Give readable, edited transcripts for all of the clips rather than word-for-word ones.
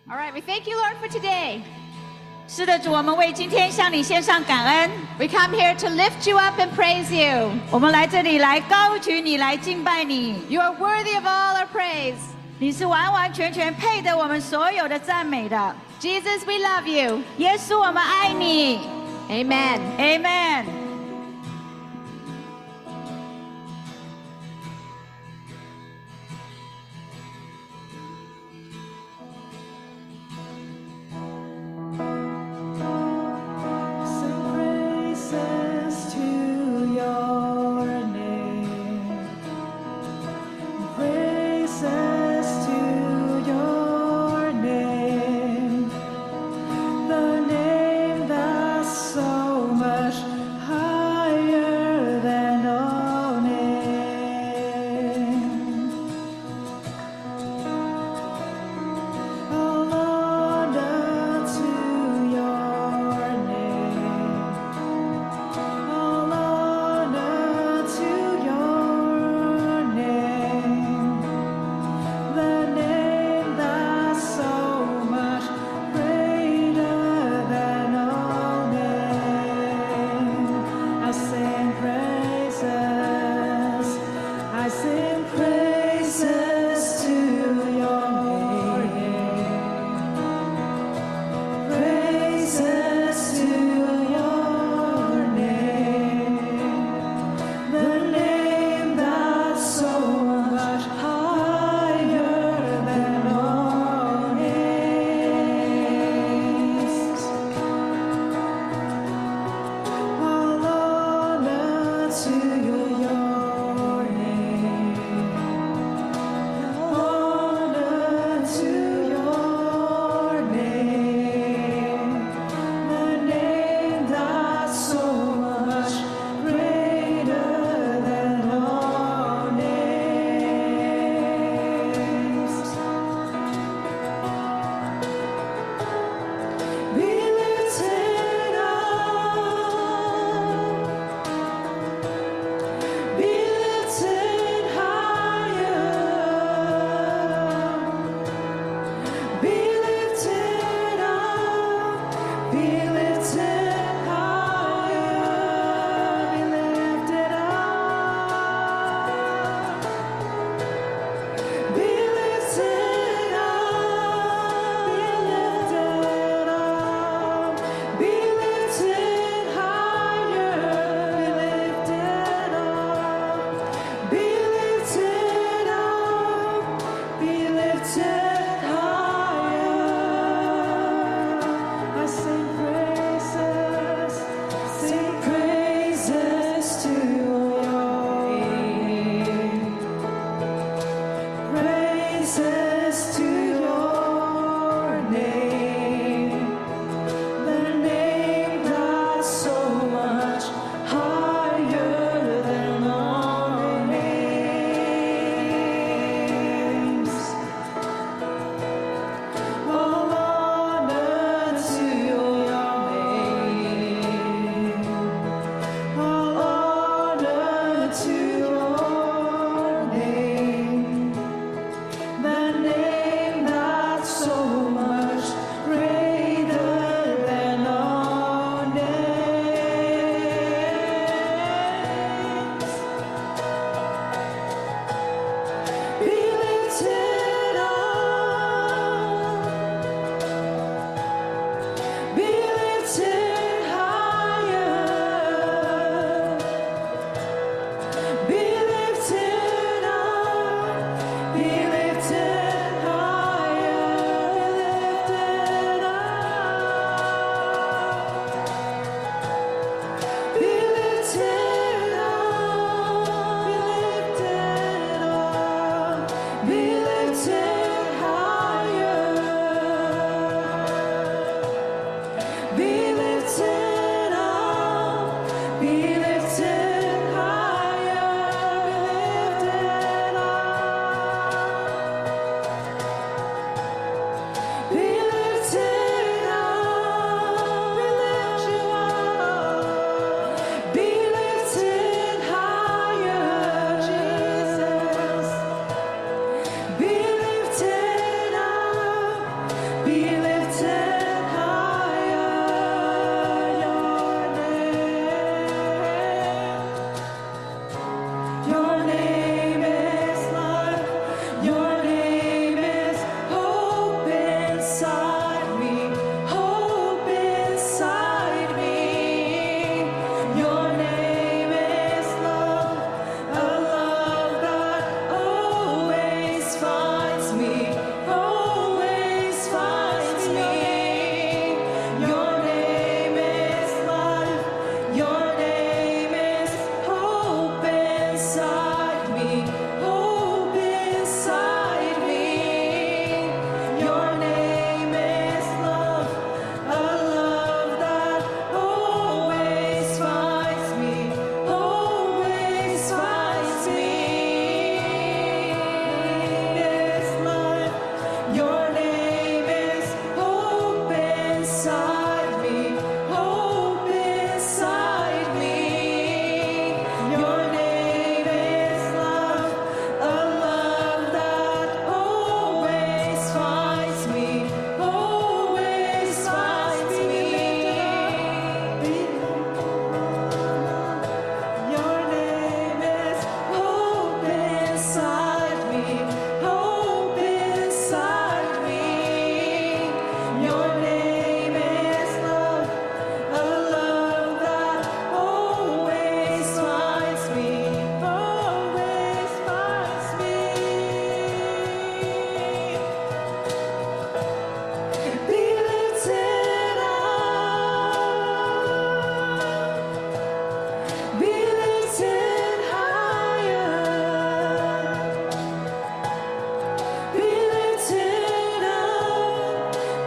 All right, we thank you, Lord, for today. 是的，主，我们为今天向你献上感恩。 We come here to lift you up and praise you. 我们来这里来高举你，来敬拜你。 You are worthy of all our praise. 你是完完全全配得我们所有的赞美的。 Jesus, we love you. 耶稣，我们爱你。 Amen. Amen. Higher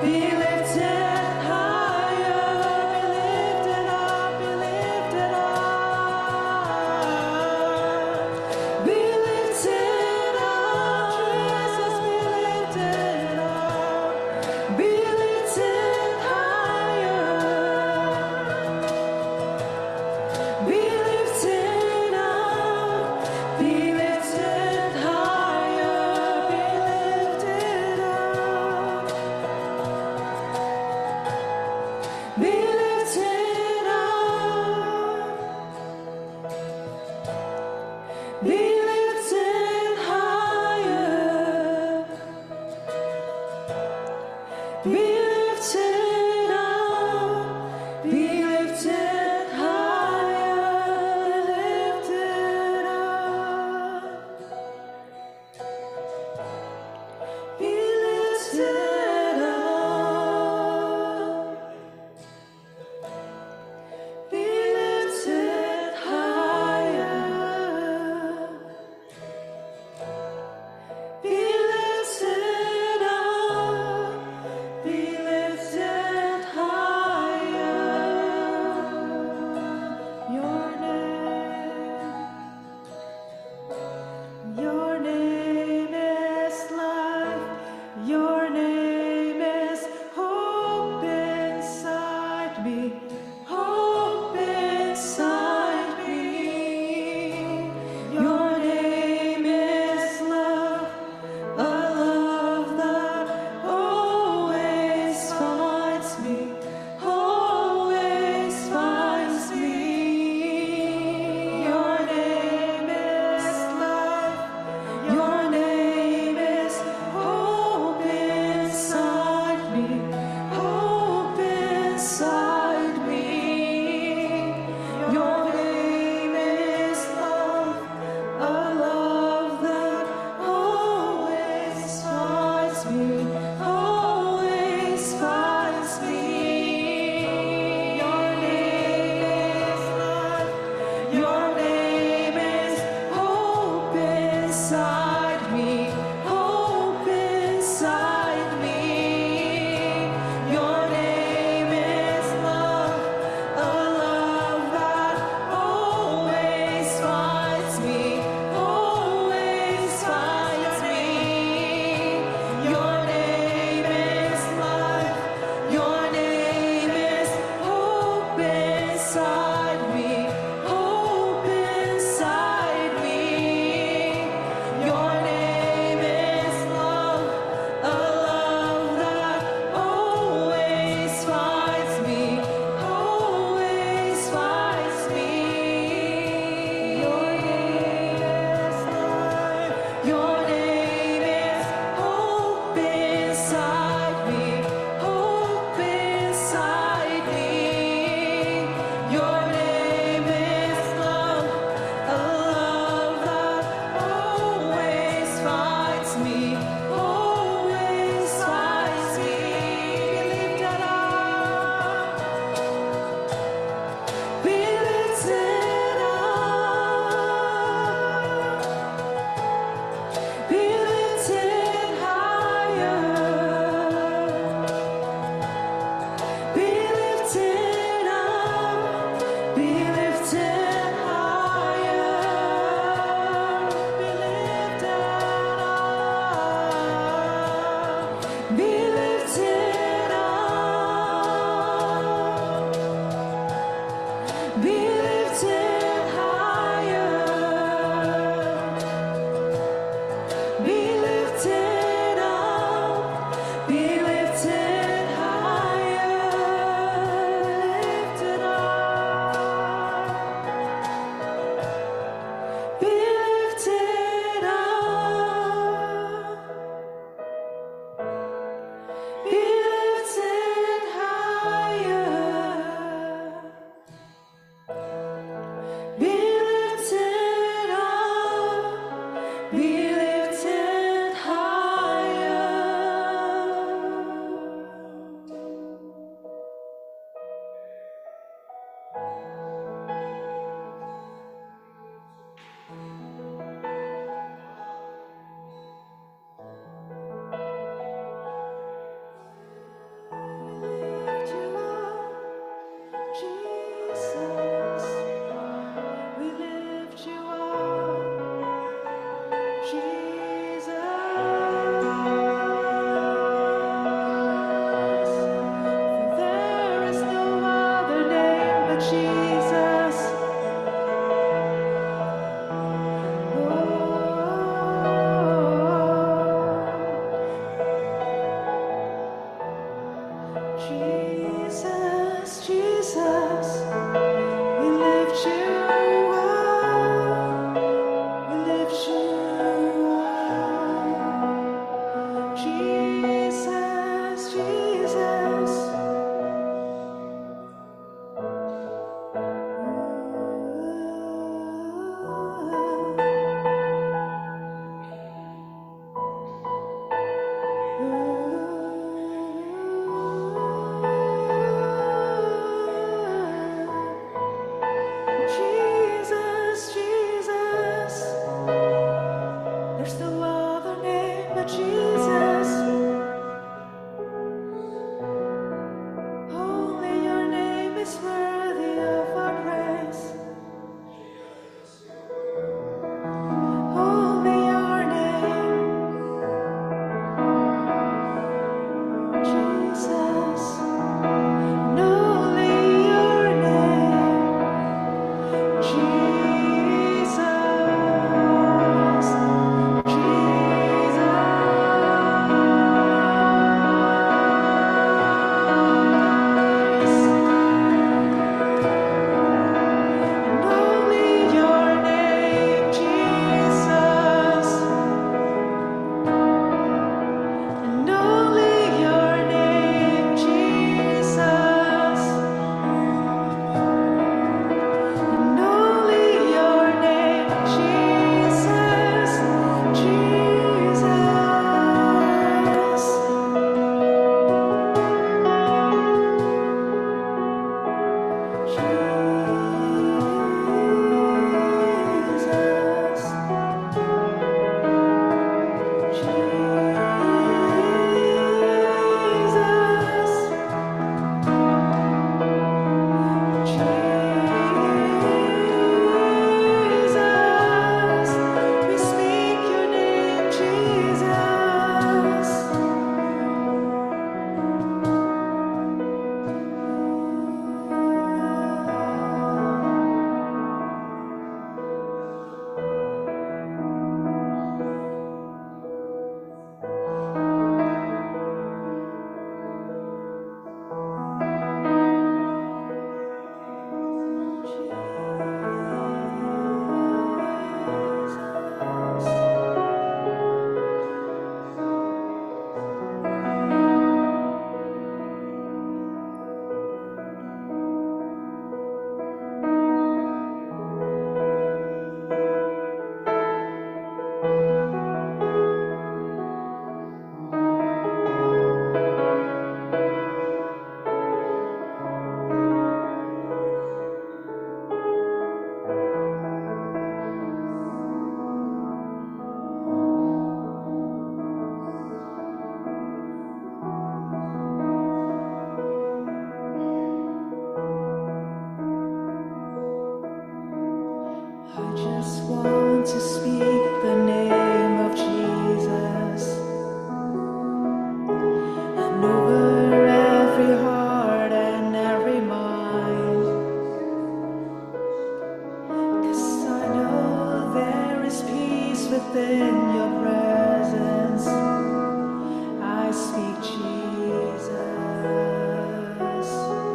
Your name is hope over every heart and every mind. 'Cause I know there is peace within your presence. I speak Jesus.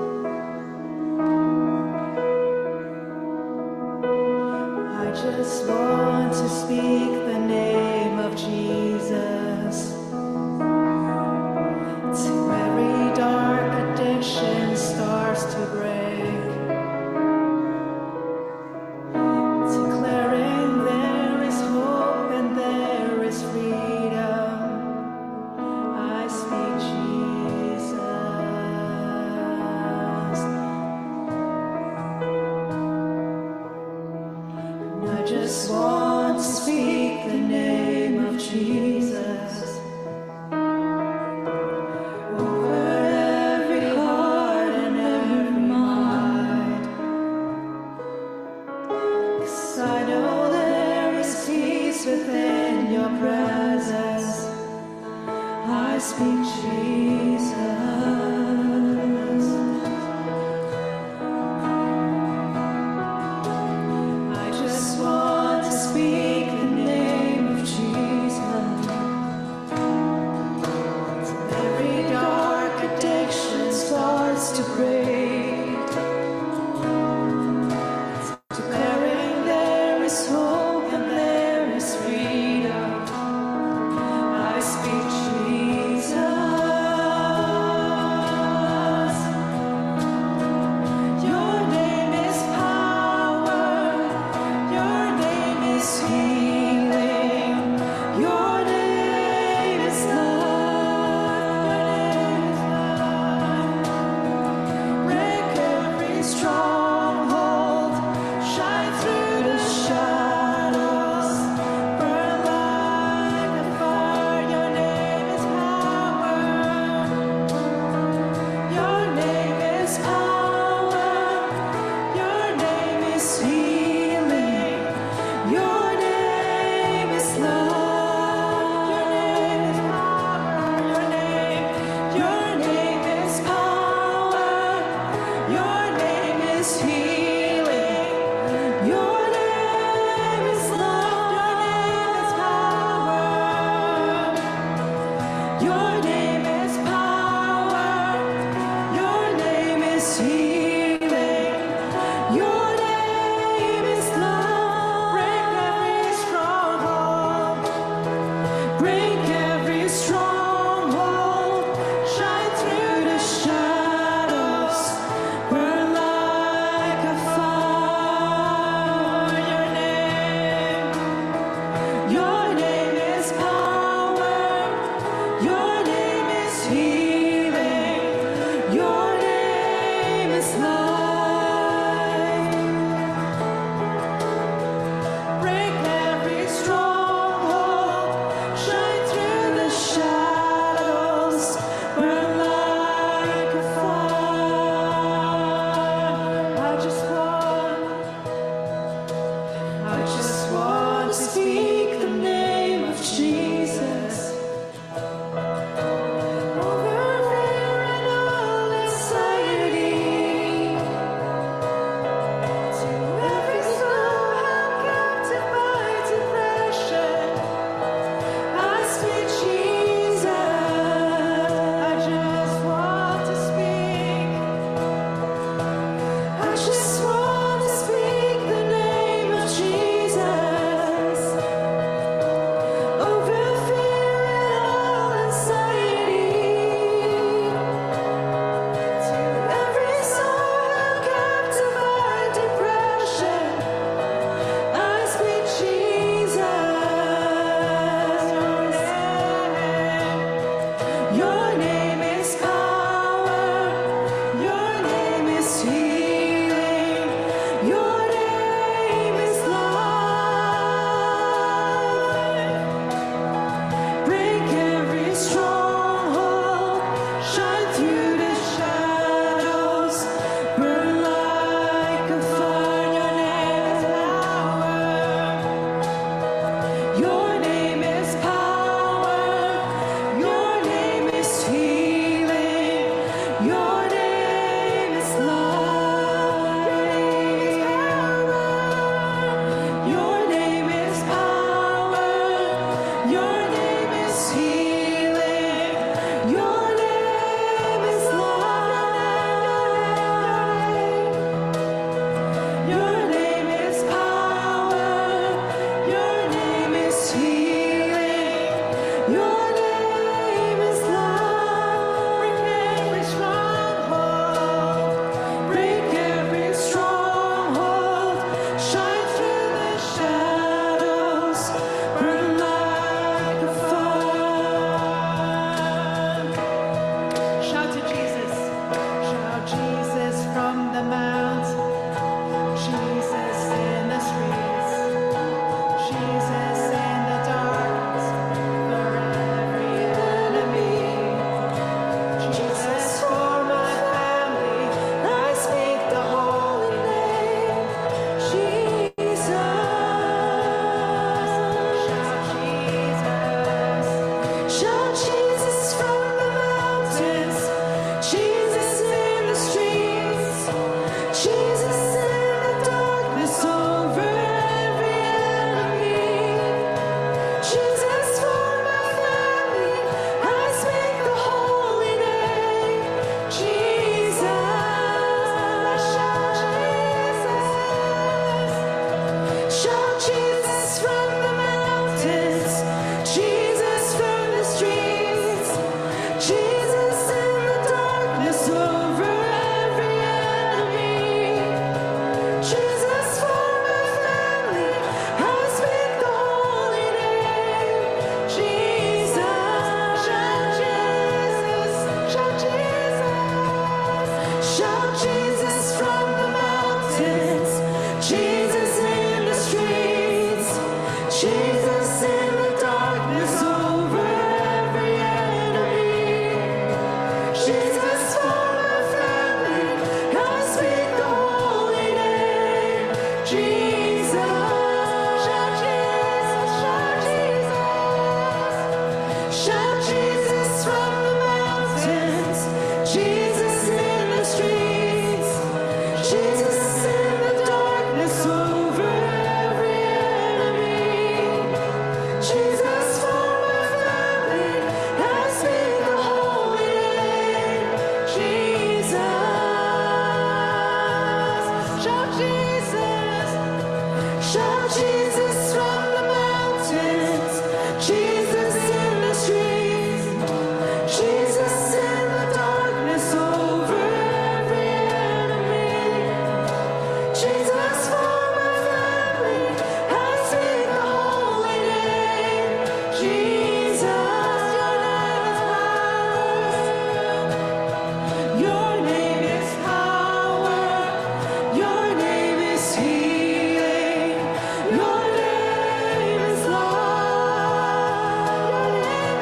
I just want to speak the name of Jesus to every dark addiction starts to break, declaring there is hope and there is freedom. I speak Jesus. I just want to speak the name of Jesus over every heart and every mind. 'Cause I know there is peace within your presence. I speak Jesus. I just want to speak the name of Jesus. Every dark addiction starts to break, declaring there is hope and there is freedom. I speak Jesus. Jesus from the mountains, Jesus in the streets, Jesus in the darkness over every enemy. Jesus for my family, I speak the holy name. Jesus, shout Jesus, shout Jesus. Shout Jesus from the mountains, Jesus in the streets, Jesus in the darkness over every enemy. Jesus for my family, I speak the holy name. Jesus, shout Jesus. Shout Jesus from the mountains, Jesus in the streets, Jesus in the darkness over every enemy. Jesus for my family, I speak the holy name. Jesus, your name is power. Your name is healing. Your name is love.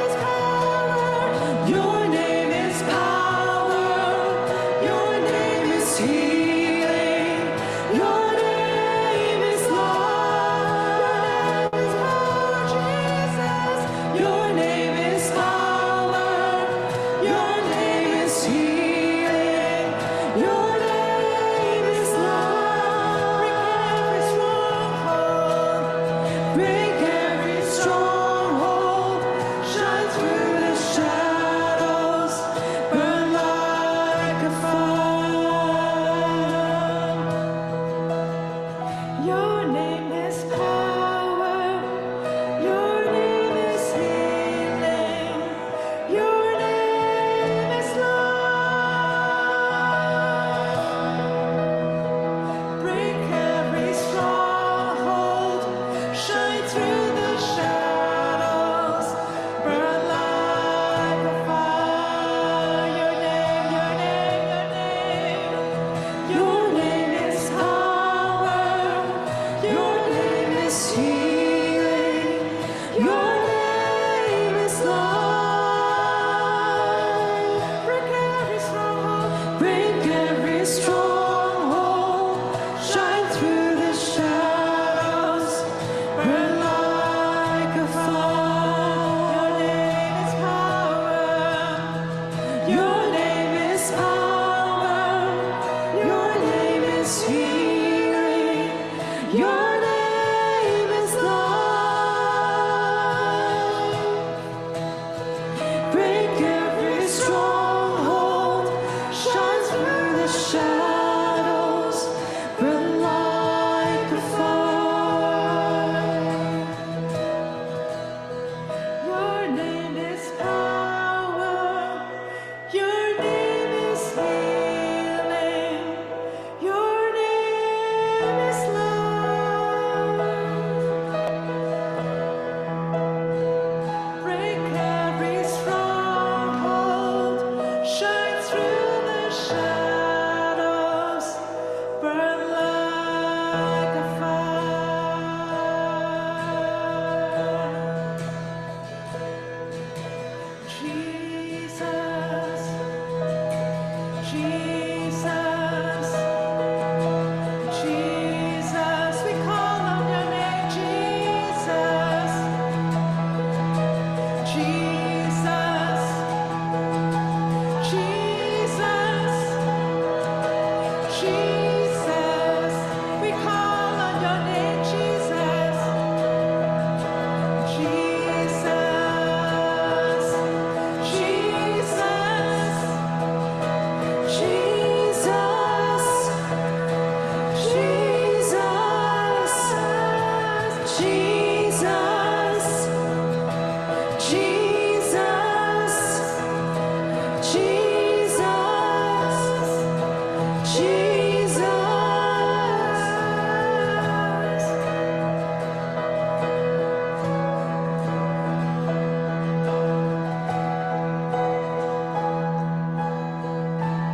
Your name is power. Your name is healing. Your name is love. Your name is power. Your name is healing. Your name is love. Break every stronghold. Shine through the shadows. Burn like a fire. Your name is power. Your name is healing. Your name is love. Break every stronghold. Shine through the shadows. Burn like a fire. Your name, your name, your name. Your name is power. Your name is healing. Your name is love. Break every stronghold. Break every stronghold. Shine through the shadows. Burn like a fire. Your name is power. Your name is healing. Your name is love. Break every stronghold. Shine through the shadows. Burn like a fire. Your name is power. Your name is healing. Your name is love. Break every stronghold. Shine through the shadows. Burn like a fire. Jesus, Jesus, Jesus, we call on your name, Jesus, Jesus, Jesus, Jesus, we call on your name, Jesus, Jesus, Jesus,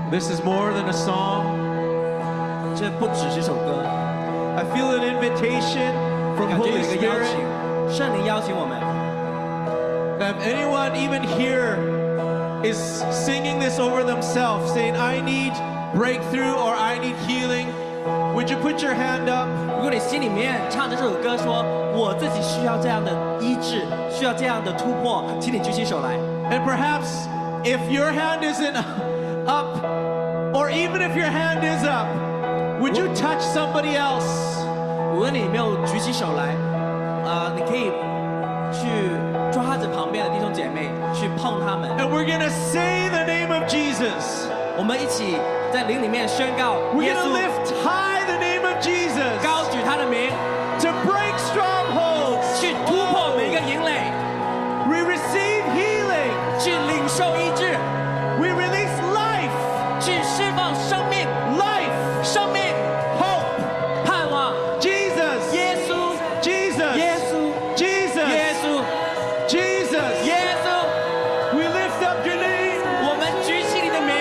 This is more than a song. 这不只是一首歌， I feel an invitation from 感觉有 Holy 一个邀 Spirit. 请，圣灵邀请我们。 If anyone even here is singing this over themselves, saying, I need breakthrough or I need healing, would you put your hand up? 如果你心里面唱着这首歌说，我自己需要这样的医治，需要这样的突破，请你举起手来。 And perhaps if your hand isn't up, or even if your hand is up, would you touch somebody else? 无论你没有举起手来，你可以去抓着旁边的弟兄姐妹去碰他们。 And we're gonna say the name of Jesus. 我们一起在灵里面宣告 We're 耶 gonna 稣， lift high the name of Jesus 高举他的名， to break strongholds. 去突破每一个营垒， We receive healing. 去领受医治， We release life, 去释放生命、 life, 生命、 hope. 盼望。 Jesus, 耶稣， Jesus, 耶稣， Jesus, 耶稣， Jesus. 耶稣， We lift up your name. 我们举起你的名。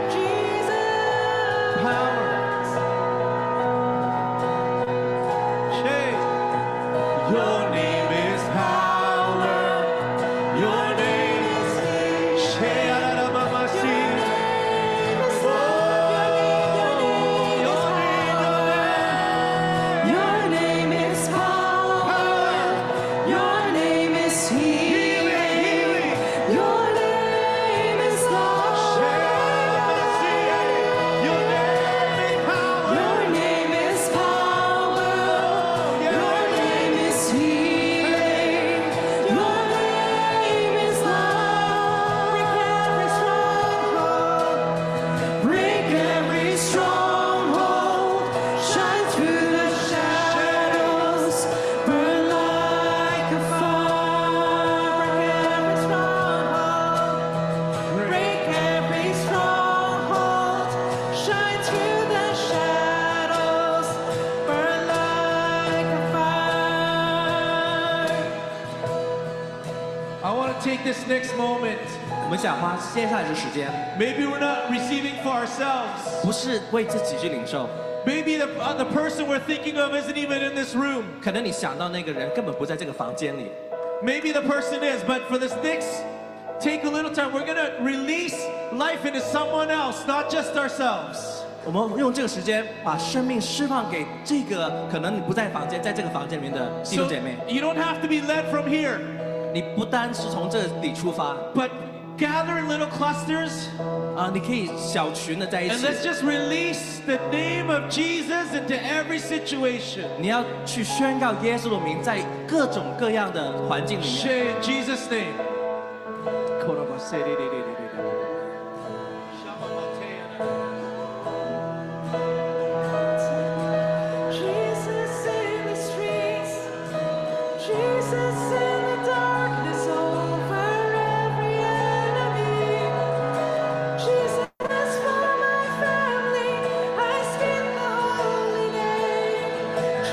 Power. Hey. Your name is power. Your name is Sheyarabamasi. Oh, your name. Your name is power. Your name is healing. Your name is love. Your name is power. Your name is power. Your name is healing. Your name is love. Break every stronghold. Shine through the shadows. Burn like a fire. Break every stronghold. Shine through the shadows. Burn like a fire. I want to take this next moment. 我们想花接下来的时间， Maybe we're not receiving for ourselves. 不是为自己去领受， Maybe the person we're thinking of isn't even in this room. 可能你想到那个人根本不在这个房间里。 Maybe the person is, but for this next, take a little time. We're gonna release life into someone else, not just ourselves. 我们用这个时间把生命释放给这个可能你不在房间，在这个房间里面的弟兄 So 姐妹。 you don't have to be led from here, 你不单是从这里出发， but gather in little clusters 你可以小群的在一 and 起， let's just release the name of Jesus into every situation. 你要去宣告耶稣的名，在各种各样的环境里面。 Say in Jesus' name. Jesus in the streets, Jesus in the darkness over every enemy. Jesus for my family, I speak the holy name.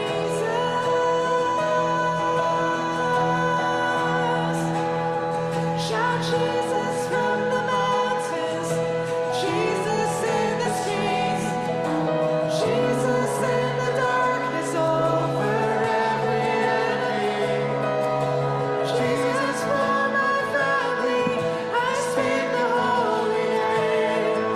Jesus, shout Jesus from the mountains, Jesus in the streets. Jesus in the darkness over every enemy. Jesus for my family, I speak the holy name.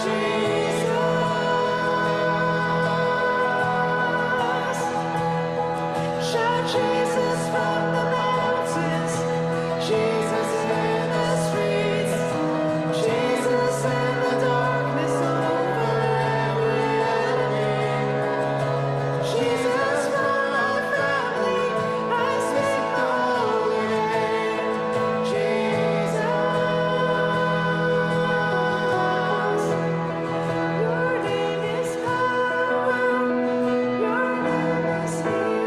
Jesus, shout Jesus from the mountains, Jesus in the streets. Jesus in the darkness over every enemy. Jesus for my family, I speak the holy name. Jesus, your name is power, your name is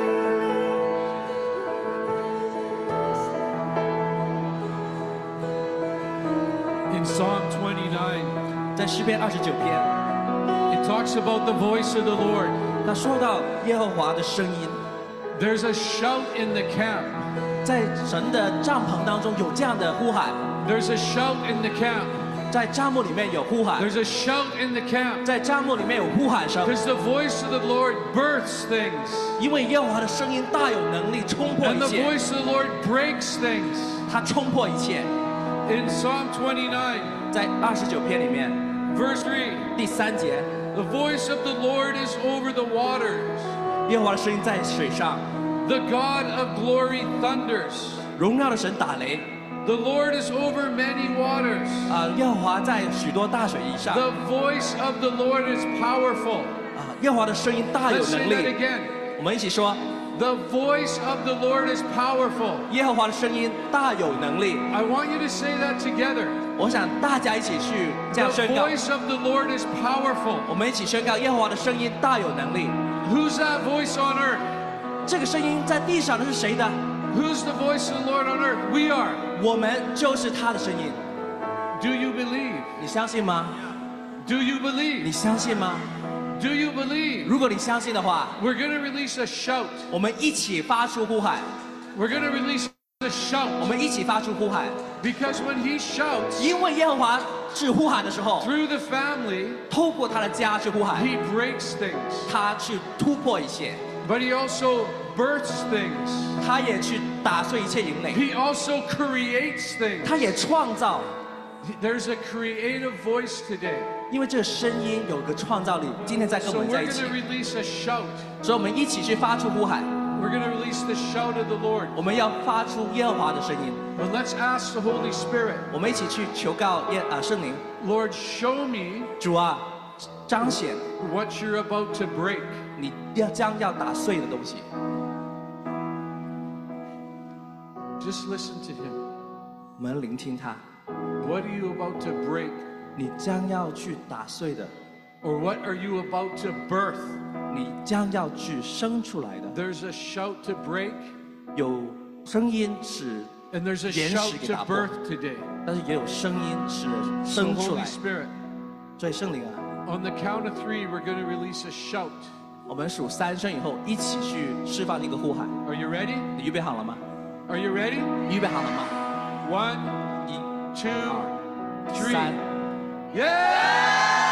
In Psalm 29, 在诗篇29篇， it talks about the voice of the Lord. 他说到耶和华的声音， There's a shout in the camp. 在神的帐篷当中有这样的呼喊， There's a shout in the camp. 在帐幕里面有呼喊， There's a shout in the camp 在帐幕里面有呼喊声， because the voice of the Lord births things 因为耶和华的声音大有能力冲破 and 一 the 切， voice of the Lord breaks things. 他冲破一切。 In Psalm 29, 在29篇里面 verse 3, 第3节， the voice of the Lord is over the waters. 耶和华的声音在水上， The God of glory thunders. 荣耀的神打雷。 The Lord is over many waters. 耶和华在许多大水以上。 The voice of the Lord is powerful. 耶和华的声音大有 Let's 能 say that 力。 again. 我们一起说， The voice of the Lord is powerful. 耶和华的声音大有能力。 I want you to say that together. 我想大家一起去这 The 样宣告， voice of the Lord is powerful. 我们一起宣告耶和华的声音大有能力。 Who's that voice on earth? 这个声音在地上的是谁的？ Who's the voice of the Lord on earth? We are. 我们就是他的声音。 Do you believe? 你相信吗？ Do you 你 believe? 相信吗？ Do you believe? 如果你相信的话， We're going to release a shout. 我们一起发出呼喊， We're going to release a 我 shout. 们一起发出呼喊， Because when he shouts 因为耶和华是呼喊的时候， through the family, 透过他的家去呼喊， he breaks things. 他去突破一切， But he also births things. 他也去打碎一切营垒， He also creates things. 他也创造。 There's a creative voice today. 因为这个声音有个创造力，今天在跟 So 我们 we're 在一 going 起， to release a shout. 所以我们一起去发出呼喊， We're going to release the shout of the Lord. 我们要发出耶和华的声音， But let's ask the Holy Spirit, 我们一起去求告圣灵， Lord, show me 主啊，彰显 what you're about to break. 你将要打碎的东西。 Just listen to him. 我们聆听他， What are you about to break? 你将要去打碎的， Or what are you about to birth? 你将要去生出来的。 There's a shout to break, 有声音使， and there's a 岩石 shout 给 to 打破 birth today. 但是也有声音使 So 生出 Holy 来。 Spirit, 所以圣灵啊， on the count of 3, we're going to release a shout. 我们数3声以后，一起去释放一个呼喊。 Are you ready? 你预备好了吗？ Are you ready? 预备好了吗？ 1, 1、 2, 2、 3. 3。 Yeah!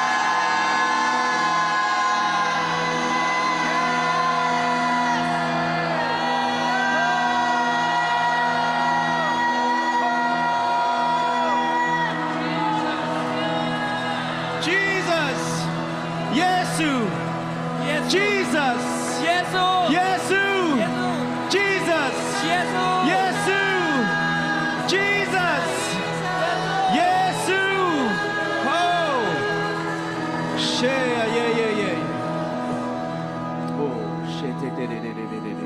Jesus, Yesu, Jesus, 耶稣， Yesu, 耶稣， Jesus, 耶稣， Yesu, Jesus, Yesu. Oh, yeah, yeah, yeah. Oh, shit.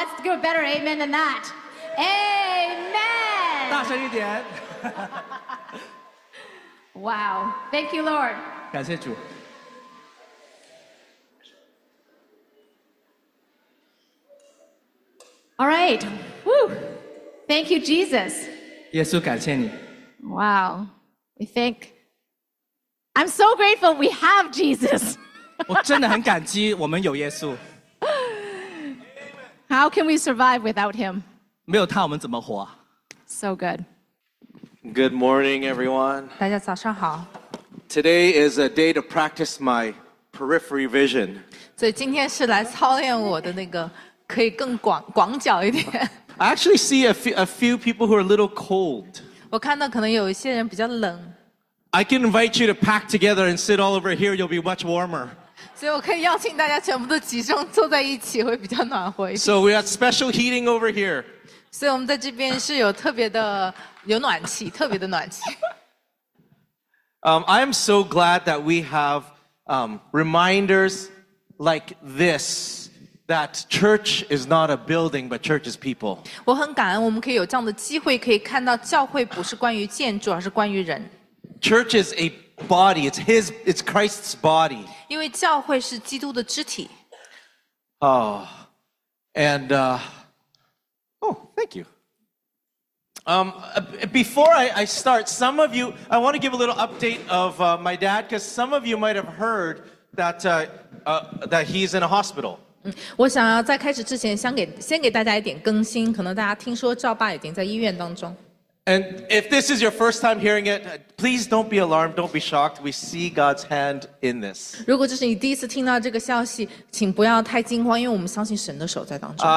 let's do a better amen than that. Amen. 大声一点。 Wow. Thank you, Lord. 感谢主。 All right. Woo. Thank you, Jesus. 耶稣，感谢你。 Wow. We think. I'm so grateful we have Jesus. 我真的很感激我们有耶稣， How can we survive without him? 没有他我们怎么活？ So good. Good morning, everyone. 大家早上好。 Today is a day to practice my periphery vision. 所以今天是来操练我的那个，可以更广角一点。 I actually see a few people who are a little cold. 我看到可能有一些人比较冷， I can invite you to pack together and sit all over here. You'll be much warmer. 所以我可以邀请大家全部都集中坐在一起，会比较暖和一点。 So we have special heating over here. 所以我们在这边是有特别的有暖气，特别的暖气。 I am so glad that we have reminders like this, that church is not a building, but church is people. 我很感恩，我们可以有这样的机会，可以看到教会不是关于建筑，而是关于人。 Church is a body. It's Christ's body. 因为教会是基督的肢体。 Oh, and thank you. Before I start, some of you, I want to give a little update of my dad, because some of you might have heard that that he's in a hospital. 我想要在开始之前，先给大家一点更新，可能大家听说赵爸已经在医院当中。 And if this is your first time hearing it, please don't be alarmed, don't be shocked. We see God's hand in this. 如果这是你第一次听到这个消息，请不要太惊慌，因为我们相信神的手在当中。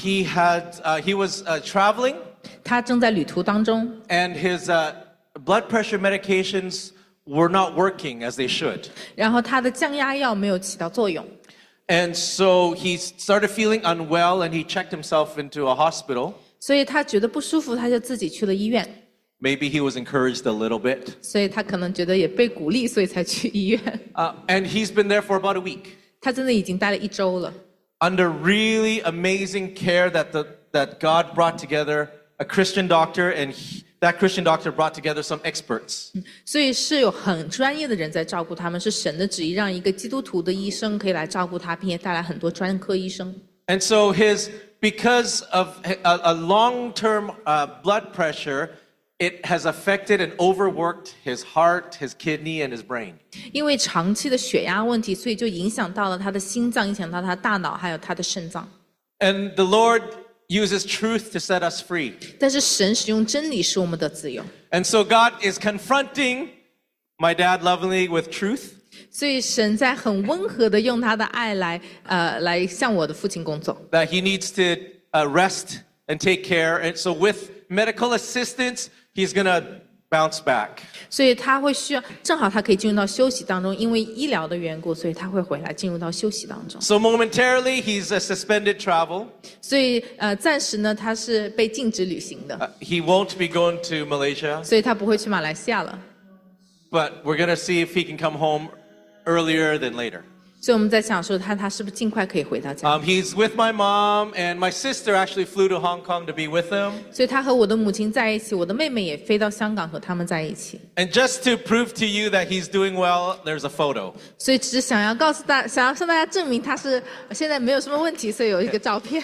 He was traveling, 他正在旅途当中， and his blood pressure medications were not working as they should. 然后他的降压药没有起到作用， And so he started feeling unwell, and he checked himself into a hospital. 所以他觉得不舒服，他就自己去了医院。 Maybe he was encouraged a little bit. 所以他可能觉得也被鼓励，所以才去医院。 And he's been there for about a week 他真的已经待了1周了， under really amazing care that God brought together a Christian doctor, and that Christian doctor brought together some experts. 所以是有很专业的人在照顾他们，是神的旨意，让一个基督徒的医生可以来照顾他，并且带来很多专科医生。 And so because of a long-term blood pressure, it has affected and overworked his heart, his kidney, and his brain. 因为长期的血压问题，所以就影响到了他的心脏，影响到他的大脑，还有他的肾脏。 And the Lord uses truth to set us free. 但是神使用真理使我们的自由， And so God is confronting my dad lovingly with truth. 所以神在很温和的用他的爱来向我的父亲工作。 That he needs to rest and take care. And so with medical assistance, he's going to bounce back. 所以他会需要，正好他可以进入到休息当中，因为医疗的缘故，所以他会回来进入到休息当中。 So momentarily, he's suspended travel. 所以暂时呢，他是被禁止旅行的， He won't be going to Malaysia, 所以他不会去马来西亚了。 but we're going to see if he can come home earlier than later. 所以我们在想说他是不是尽快可以回到家？ He's with my mom, and my sister actually flew to Hong Kong to be with him. 所以他和我的母亲在一起，我的妹妹也飞到香港和他们在一起。 And just to prove to you that he's doing well, there's a photo. 所以只是想要向大家证明他是现在没有什么问题，所以有一个照片。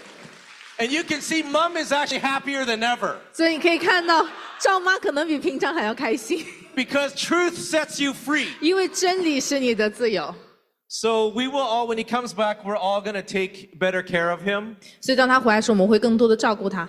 And you can see mom is actually happier than ever. 所以你可以看到赵妈可能比平常还要开心， Because truth sets you free. 因为真理是你的自由。 So we will all, when he comes back, we're all going to take better care of him. 所以当他回来的时候，我们会更多的照顾他。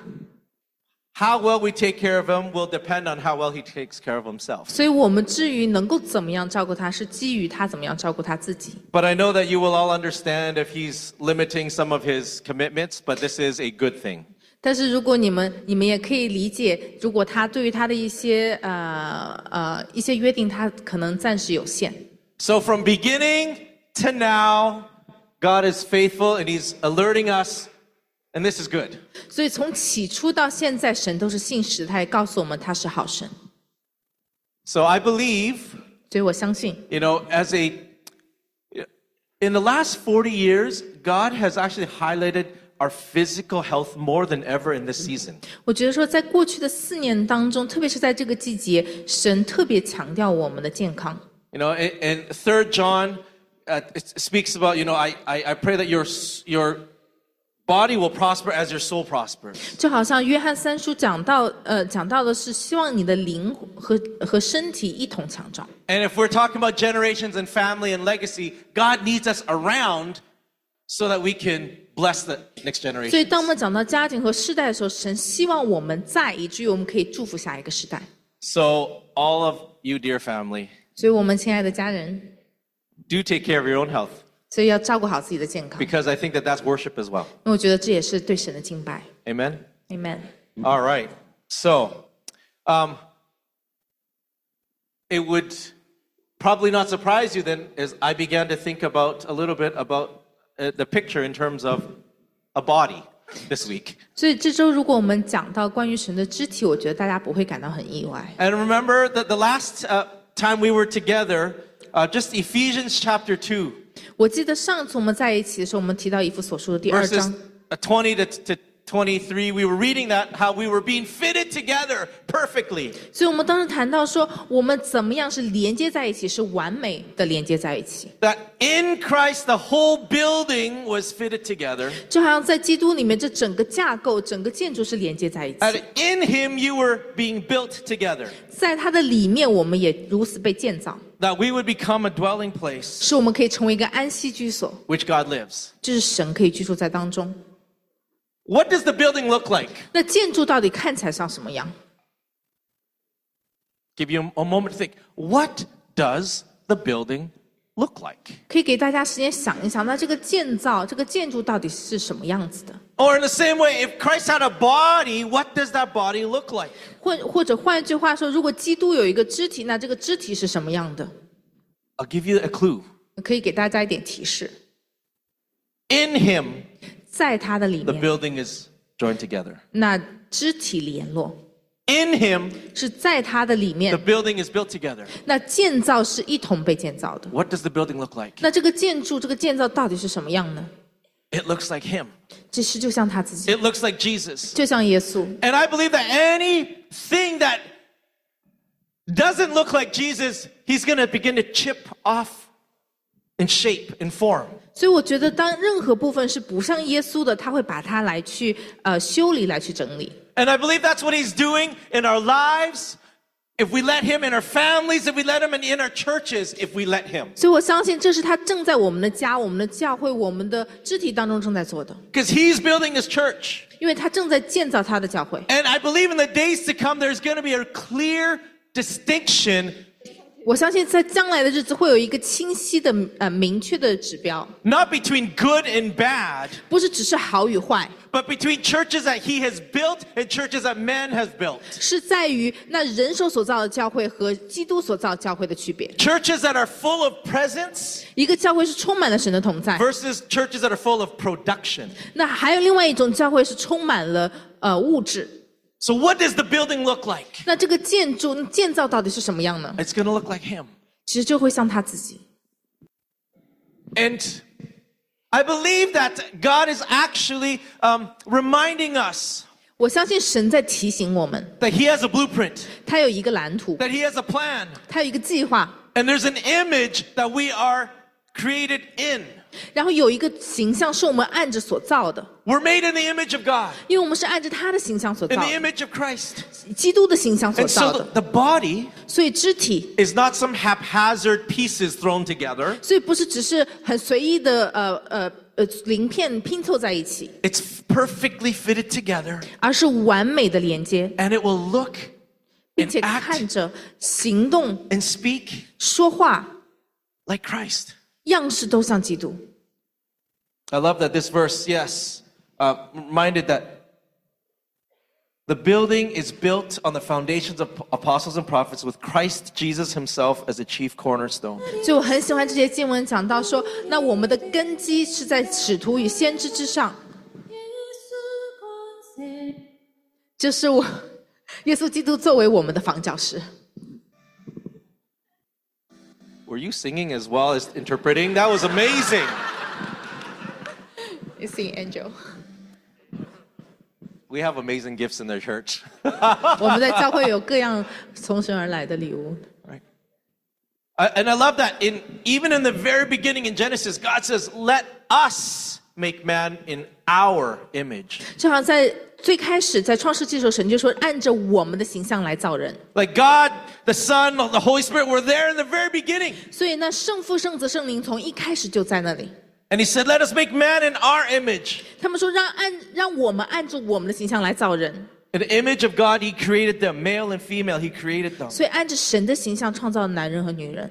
How well we take care of him will depend on how well he takes care of himself. 所以我们至于能够怎么样照顾他，是基于他怎么样照顾他自己。 But I know that you will all understand if he's limiting some of his commitments, but this is a good thing. 但是如果你们也可以理解，如果他对于他的一些约定，他可能暂时有限。 So from beginning to now, God is faithful and he's alerting us, and this is good. 所以从起初到现在，神都是信实，他也告诉我们他是好神。 So I believe, 所以我相信， in the last 40 years, God has actually highlighted our physical health more than ever in this season. 我觉得说，在过去的4年当中，特别是在这个季节，神特别强调我们的健康。 You know, in 3 John, it speaks about, I pray that your body will prosper as your soul prospers. 就好像约翰3书讲到的是，希望你的灵和身体一同强壮。 And if we're talking about generations and family and legacy, God needs us around so that we can bless the next 所以 generation. 当我们讲到家庭和世代的时候，神希望我们在，以至于我们可以祝福下一个世代。 So all of you, dear family, 所以我们亲爱的家人， do take care of your own health, 所以要照顾好自己的健康，因 because I think that that's worship as well. 为我觉得这也是对神的敬拜。 Amen? Amen。 All right. So, it would probably not surprise you then as I began to think about a little bit about the picture in terms of a body this week. 所以这周如果我们讲到关于神的肢体，我觉得大家不会感到很意外。 And remember that the last time we were together, just Ephesians chapter 2, 我记得上次我们在一起的时候，我们提到以弗所书的第2 verses 章， 20 to 23, we were reading that, how we were being fitted together perfectly. 所以我们当时谈到说，我们怎么样是连接在一起，是完美的连接在一起， That in Christ, the whole building was fitted together. 就好像在基督里面，这整个架构、整个建筑是连接在一起。 And in him, you were being built together. 在它的里面，我们也如此被建造， That we would become a dwelling place 使我们可以成为一个安息居所， which God lives. 就是神可以居住在当中。 What does the building look like? 那建筑到底看起来像什么样？ Give you a moment to think. What does the building look like? 可以给大家时间想一想，那这个建筑到底是什么样子的？ Or in the same way, if Christ had a body, what does that body look like? 或者换一句话说，如果基督有一个肢体，那这个肢体是什么样的？ I'll give you a clue. 可以给大家一点提示， In him, 在它的里 the 面， building is joined together. 那肢体联络 In him, 是在它的里 the 面， building is built together. 那建造是一同被建造的。 What does the building look like? 那这个建造到底是什么样呢？ It looks like him. 其实就像他自己， It looks like Jesus. 就像耶稣。 And I believe that anything that doesn't look like Jesus, he's going to begin to chip off in shape, in form. 所以我觉得，当任何部分是不像耶稣的，他会把它来去修理，来去整理。 And I believe that's what he's doing in our lives. If we let him in our families, if we let him in our churches, if we let him. 所以我相信，这是他正在我们的家、我们的教会、我们的肢体当中正在做的， Because he's building his church. 因为他正在建造他的教会。 And I believe in the days to come, there's going to be a clear distinction, 我相信在将来的日子会有一个清晰的、明确的指标， not between good and bad, 不是只是好与坏， but between churches that he has built and churches that man has built. 是在于那人手所造的教会和基督所造教会的区别。 Churches that are full of presence 一个教会是充满了神的同在， versus churches that are full of production. 那还有另外一种教会是充满了物质。 So what does the building look like? 那这个建造到底是什么样呢？ It's going to look like him. 其实就会像他自己。 And I believe that God is actually reminding us 我相信神在提醒我们， that he has a blueprint, 他有一个蓝图， that he has a plan, 他有一个计划， and there's an image that we are created in. 然后有一个形象是我们按着所造的， We're made in the image of God, 因为我们是按着他的形象所 in 造 the 的， image of Christ. 基督的形象所 And 造 so 的。 the body 所以肢体， is not some haphazard pieces thrown together. 所以不是只是很随意的鳞片拼凑在一起， It's perfectly fitted together, 而是完美的连接， and it will look 并 and 且 act 看着、行动、 and speak 说话 like Christ. 样式都像基督。 I love that this verse, yes, reminded that the building is built on the foundations of apostles and prophets with Christ Jesus himself as the chief cornerstone. 所以我很喜欢这些经文讲到说，那我们的根基是在使徒与先知之上，就是耶稣基督作为我们的房角石。 Were you singing as well as interpreting? That was amazing. You see, Angel. we have amazing gifts in their church. 我们在教会有各样从神而来的礼物。 And I love that even in the very beginning in Genesis, God says, let us make man in our image. 就好像在最开始在创世纪的时候，神就说按着我们的形象来造人。 Like God, the Son, the Holy Spirit were there in the very beginning. 所以那圣父、圣子、圣灵从一开始就在那里。 And he said, let us make man in our image. 他们说让我们按着我们的形象来造人。 In the image of God, he created them, male and female, he created them. 所以按着神的形象创造男人和女人。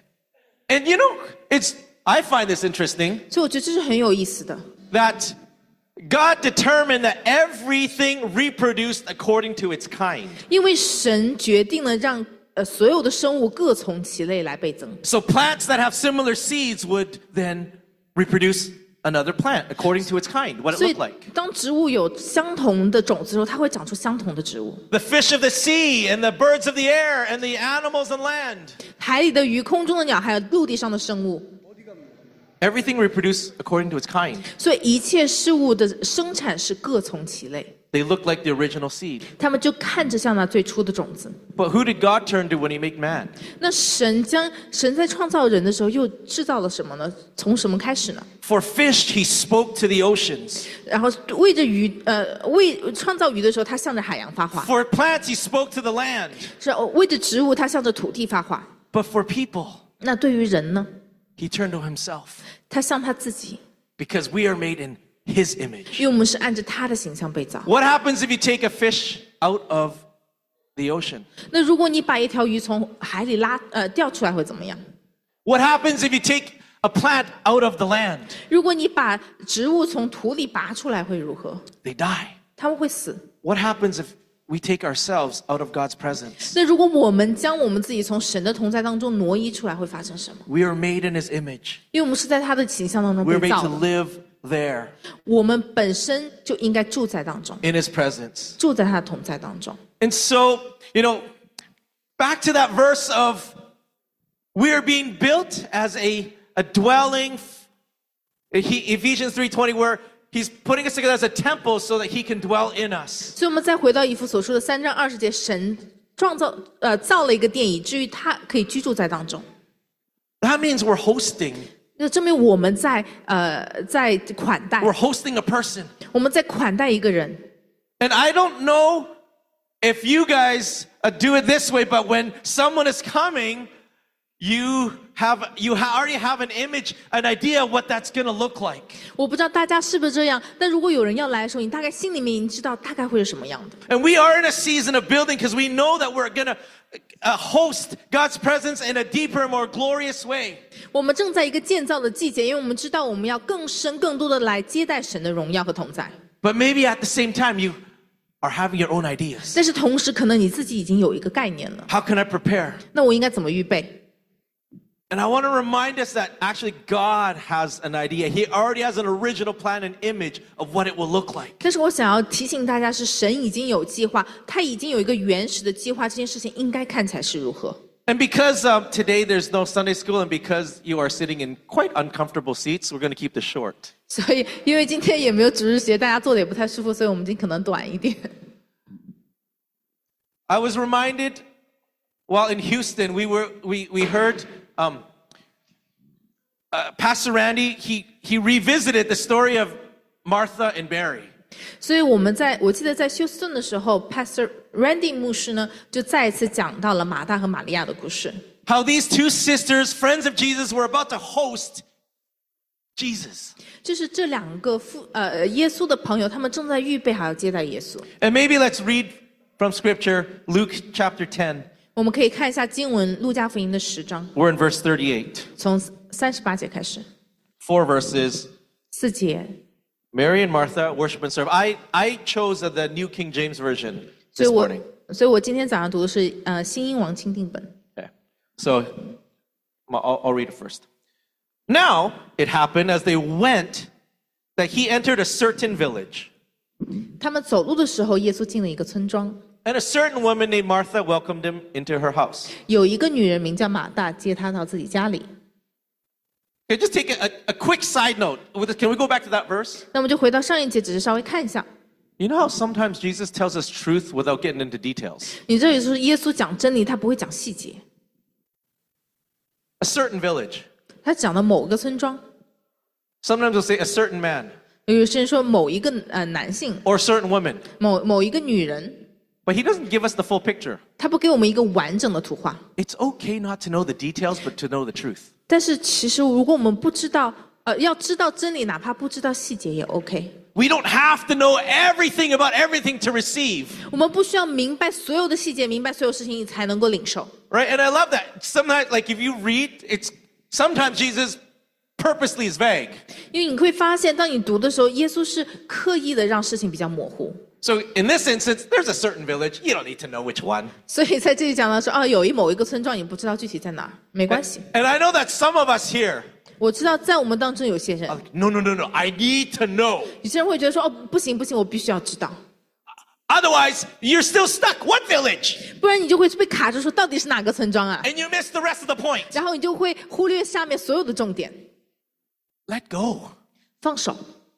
And you know, I find this interesting 所以我觉得这是很有意思的。 that God determined that everything reproduced according to its kind. 因为神决定了让所有的生物各从其类来倍增。 So plants that have similar seeds would then reproduce another plant according to its kind, what it 所以 looked like. 当植物有相同的种子的时候，它会长出相同的植物。 The fish of the sea and the birds of the air and the animals on land. 海里的鱼、空中的鸟，还有陆地上的生物， Everything reproduced according to its kind. 所以一切事物的生产是各从其类。 They look like the original seed. 他们就看着像那最初的种子。 But who did God turn to when he made man? 那神在创造人的时候又制造了什么呢？从什么开始呢？ For fish, he spoke to the oceans. 然后为创造鱼的时候，他向着海洋发话； For plants, he spoke to the land. 是为着植物，他向着土地发话。 But for people, 那对于人呢？ he turned to himself. 他向他自己， Because we are made in his image. 因为我们是按着他的形象被造。 What happens if you take a fish out of the ocean? 那如果你把一条鱼从海里钓出来，会怎么样？ What happens if you take a plant out of the land? 如果你把植物从土里拔出来，会如何？ They die. 它们会死。 What happens if we take ourselves out of God's presence? 那如果我们将我们自己从神的同在当中挪移出来，会发生什么？ We are made in his image. 因为我们是在他的形象当中 We're 被 made 造 to 的， live there 我们本身就应该住在当中， in his presence. 住在他的同在当中。 And so, back to that verse of we are being built as a dwelling. Ephesians 3:20, where he's putting us together as a temple so that he can dwell in us. 所以我们再回到以弗所书的3章20节，神造了一个殿，以至于他可以居住在当中。 That means we're hosting. 那证明我们在款待， We're hosting a person. 我们在款待一个人。 And I don't know if you guys do it this way, but when someone is coming, you already have an image, an idea of what that's going to look like. 我不知道大家是不是这样，但如果有人要来的时候，你大概心里面已经知道大概会是什么样的。 And we are in a season of building because we know that we're going to host God's presence in a deeper, more glorious way. 我们正在一个建造的季节，因为我们知道我们要更深、更多的来接待神的荣耀和同在。 But maybe at the same time, you are having your own ideas. 但是同时，可能你自己已经有一个概念了。 How can I prepare? 那我应该怎么预备？ And I want to remind us that actually God has an idea. He already has an original plan and image of what it will look like. 但是我想要提醒大家，是神已经有计划，他已经有一个原始的计划，这件事情应该看起来是如何。 And because today there's no Sunday school and because you are sitting in quite uncomfortable seats, we're going to keep this short. 所以，因为今天也没有主日学，大家坐的也不太舒服，所以我们今天可能短一点。 I was reminded while in Houston, we heard Pastor Randy, he revisited the story of Martha and Mary. 所以我记得在休斯顿的时候 ，Pastor Randy 牧师呢就再一次讲到了马大和玛利亚的故事。 How these two sisters, friends of Jesus, were about to host Jesus. 就是这两个耶稣的朋友，他们正在预备好要接待耶稣。 And maybe let's read from Scripture, Luke chapter 10. 我们可以看一下经文，路加福音的10章， We're in verse 38. 从38节开始 4 verses. ，4节。 Mary and Martha worship and serve. I chose the New King James Version 所 this 以 morning. 所以我今天早上读的是新英王钦定本。 Okay. So I'll read it first. Now it happened as they went that he entered a certain village. 他们走路的时候，耶稣进了一个村庄， And a certain woman named Martha welcomed him into her house. 有一个女人名叫马大，接他到自己家里。 Okay, just take a quick side note. Can we go back to that verse? 那我们就回到上一节，只是稍微看一下。 You know how sometimes Jesus tells us truth without getting into details? 你这里说耶稣讲真理，他不会讲细节， A certain village. 他讲的某个村庄。 Sometimes we'll say a certain man 有些人说某一个男性， or a certain woman. 某一个女人， But he doesn't give us the full picture. 他不给我们一个完整的图画。 It's okay not to know the details, but to know the truth. 但是其实如果我们不知道，要知道真理，哪怕不知道细节也 OK。 We don't have to know everything about everything to receive. 我们不需要明白所有的细节，明白所有事情，你才能够领受。 Right? And I love that. Sometimes, like if you read, sometimes Jesus purposely is vague. 因为你会发现，当你读的时候，耶稣是刻意的让事情比较模糊。 So in this instance, there's a certain village. You don't need to know which one. 所以在这里讲到说，有某一个村庄，你不知道具体在哪儿，没关系。 And I know that some of us here 我知道在我们当中有些人， are like, no, I need to know. 有些人会觉得说，不行，我必须要知道， Otherwise, you're still stuck. What village? 不然你就会被卡住，说到底是哪个村庄啊？ And you miss the rest of the point. 然后你就会忽略下面所有的重点， Let go. 放手。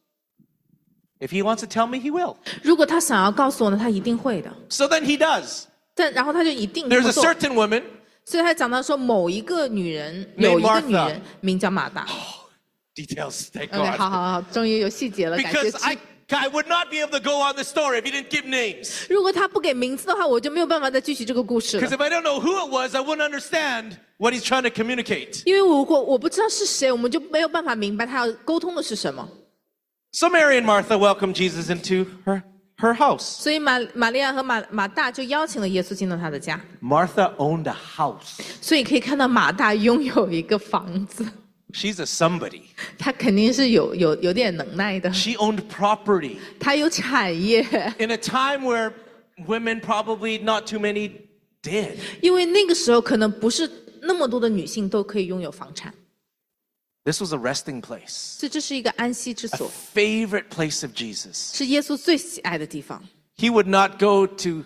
If he wants to tell me, he will. 如果他想要告诉我呢，他一定会的。 So then he does. 然后他就一定这 There's 么 a 做。 certain woman. 所以他讲到说，某一个女人， Named 有一个女 Martha 人名叫马大。 Details, thank OK， God. 好，终于有细节了，感谢 Because I would not be able to go on the story if he didn't give names. 如果他不给名字的话，我就没有办法再继续这个故事 Because 了。 if I don't know who it was, I wouldn't understand what he's trying to communicate. 因为如果我不知道是谁，我们就没有办法明白他要沟通的是什么。 So Mary and Martha welcomed Jesus into her house. 所以玛利亚和马大就邀请了耶稣进到他的家。 Martha owned a house. 所以可以看到马大拥有一个房子， She's a somebody. 他肯定是有点能耐的， She owned property 他有产业。 in a time where women probably not too many did. 因为那个时候可能不是那么多的女性都可以拥有房产， This was a resting place, 所以这是一个安息之 a 所， favorite place of Jesus. 是耶稣最喜爱的地方。 He would not go to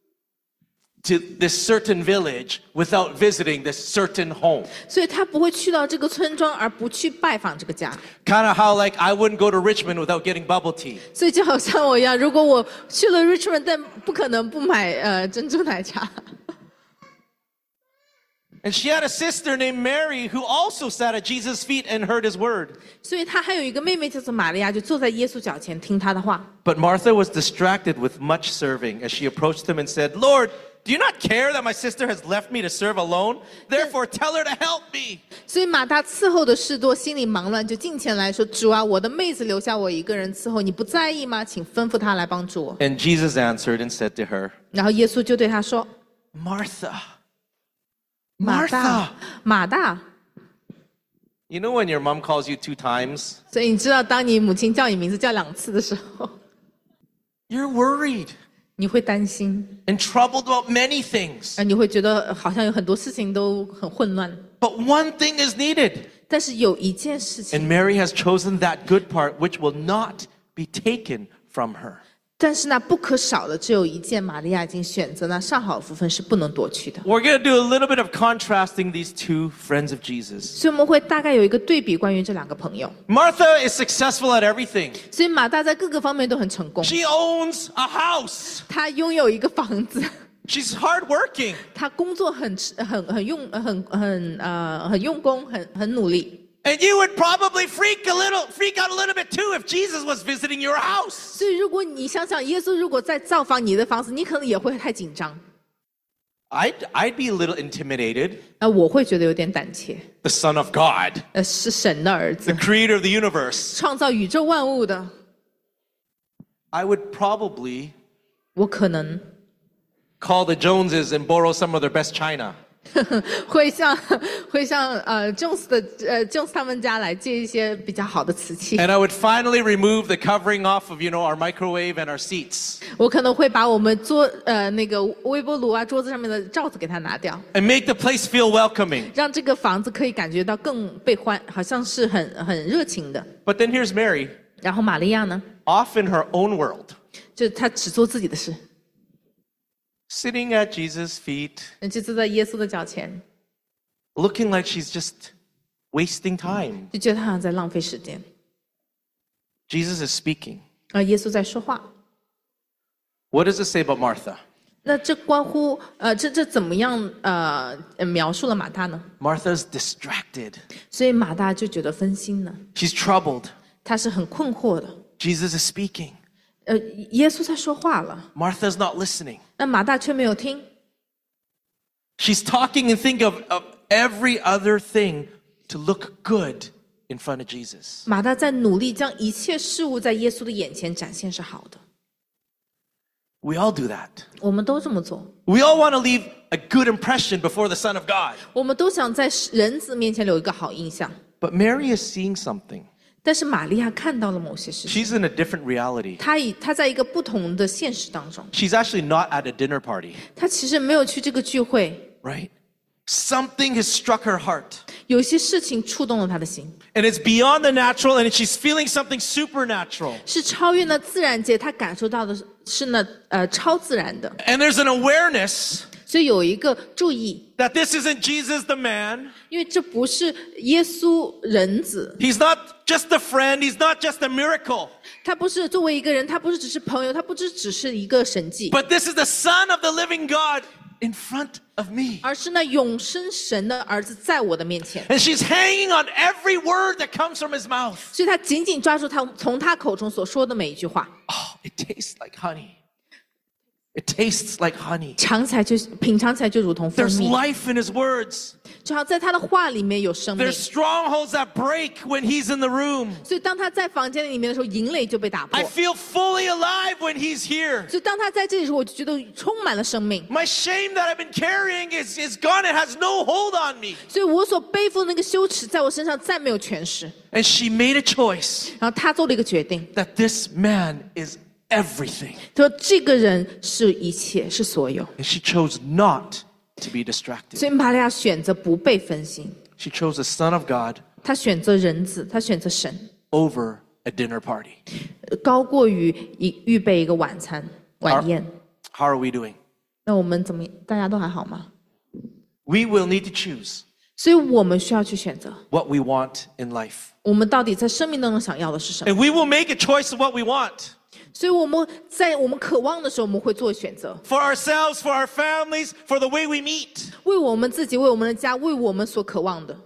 this certain village without visiting this certain home. 所以他不会去到这个村庄而不去拜访这个家。 Kind of how like I wouldn't go to Richmond without getting bubble tea. 所以就好像我一样，如果我去了 Richmond， 但不可能不买珍珠奶茶。 And she had a sister named Mary who also sat at Jesus' feet and heard his word. 所以他还有一个妹妹叫做玛利亚，就坐在耶稣脚前听他的话。 But Martha was distracted with much serving as she approached him and said, Lord, do you not care that my sister has left me to serve alone? Therefore, tell her to help me. 所以马大伺候的事多，心里忙乱，就近前来说：“主啊，我的妹子留下我一个人伺候，你不在意吗？请吩咐她来帮助我。” And Jesus answered and said to her, 然后耶稣就对他说 Martha, 马大，马大。 You know when your mom calls you 2 times? 所以你知道，当你母亲叫你名字叫2次的时候， You're worried 你会担心， and troubled about many things. 你会觉得好像有很多事情都很混乱。 But one thing is needed. 但是有一件事情， And Mary has chosen that good part which will not be taken from her. 但是那不可少的只有一件，玛利亚已经选择那上好的福分是不能夺去的。 We're going to do a little bit of contrasting these 2 friends of Jesus. 所以我们会大概有一个对比，关于这2个朋友。 Martha is successful at everything. 所以马大在各个方面都很成功， She owns a house. 他拥有一个房子， She's hardworking. 他工作很用功，很努力。 And you would probably freak out a little bit too if Jesus was visiting your house. 所以如果你想想，耶稣如果在造访你的房子，你可能也会太紧张。 I'd be a little intimidated. 我会觉得有点胆怯。 The Son of God, 是神的儿 the 子， creator of the universe. 创造宇宙万物的， I would probably 我可能 call the Joneses and borrow some of their best china. 会向Jones 他们家来借一些比较好的瓷器。 And I would finally remove the covering off of, our microwave and our seats. 我可能会把我们那个微波炉啊桌子上面的罩子给它拿掉， And make the place feel welcoming. 让这个房子可以感觉到更被好像是很热情的。 But then here's Mary, 然后玛利亚呢， off in her own world, 就她只做自己的事， sitting at Jesus' feet, 就坐在耶稣的脚前， looking like she's just wasting time. 就觉得她好像在浪费时间。 Jesus is speaking. 耶稣在说话， What does it say about Martha? 那这关乎这怎么样描述了马大呢？ Martha's distracted. 所以马大就觉得分心了， She's troubled. 他是很困惑的。 Jesus is speaking. 耶稣在说话了， Martha's not listening. 那马大却没有听。 She's talking and think of every other thing to look good in front of Jesus. 马大在努力将一切事物在耶稣的眼前展现是好的， We all do that. 我们都这么做， We all want to leave a good impression before the Son of God. 我们都想在人子面前留一个好印象。 But Mary is seeing something. 但是玛利亚看到了某些事情， She's in a different reality. 她在一个不同的现实当中， She's actually not at a dinner party, 她其实没有去这个聚会， right? Something has struck her heart. 有些事情触动了她的心， And it's beyond the natural, and she's feeling something supernatural. 是超越了自然界，她感受到的是超自然的， And there's an awareness 所以有一个注意， that this isn't Jesus the man. 因为这不是耶稣人子， He's not just a friend. He's not just a miracle. 他不是作为一个人，他不是只是朋友，他不只是一个神迹， But this is the Son of the living God in front of me. 而是那永生神的儿子在我的面前， And she's hanging on every word that comes from his mouth. 所以他紧紧抓住他从他口中所说的每一句话， Oh, it tastes like honey. It tastes like honey. 品尝起来就如同蜂 There's 蜜， life in his words. 就好在他的话里面有生命。 There's strongholds that break when he's in the room. 所以当他在房间里面的时候，营垒就被打破 I。feel fully alive when he's here. 所以当他在这里的时候，我就觉得充满了生命。 My shame that I've been carrying is gone. It has no hold on me. 所以我所背负的那个羞耻，在我身上再没有权势。 And she made a choice 然后他做了一个决定， that this man is everything. 他说这个人是一切，是所有。 And she chose not to be distracted. 所以玛利亚选择不被分心， She chose the Son of God 她选择人子，她选择神， over a dinner party. 高过于预备一个晚宴。 How are we doing? 那我们怎么？大家都还好吗？ We will need to choose 所以我们需要去选择， what we want in life. 我们到底在生命当中想要的是什么。 And we will make a choice of what we want 所以我们在我们渴望的时候，我们会做选择， for ourselves, for our families, for the way we meet. 为我们自己，为我们的家，为我们所渴望的。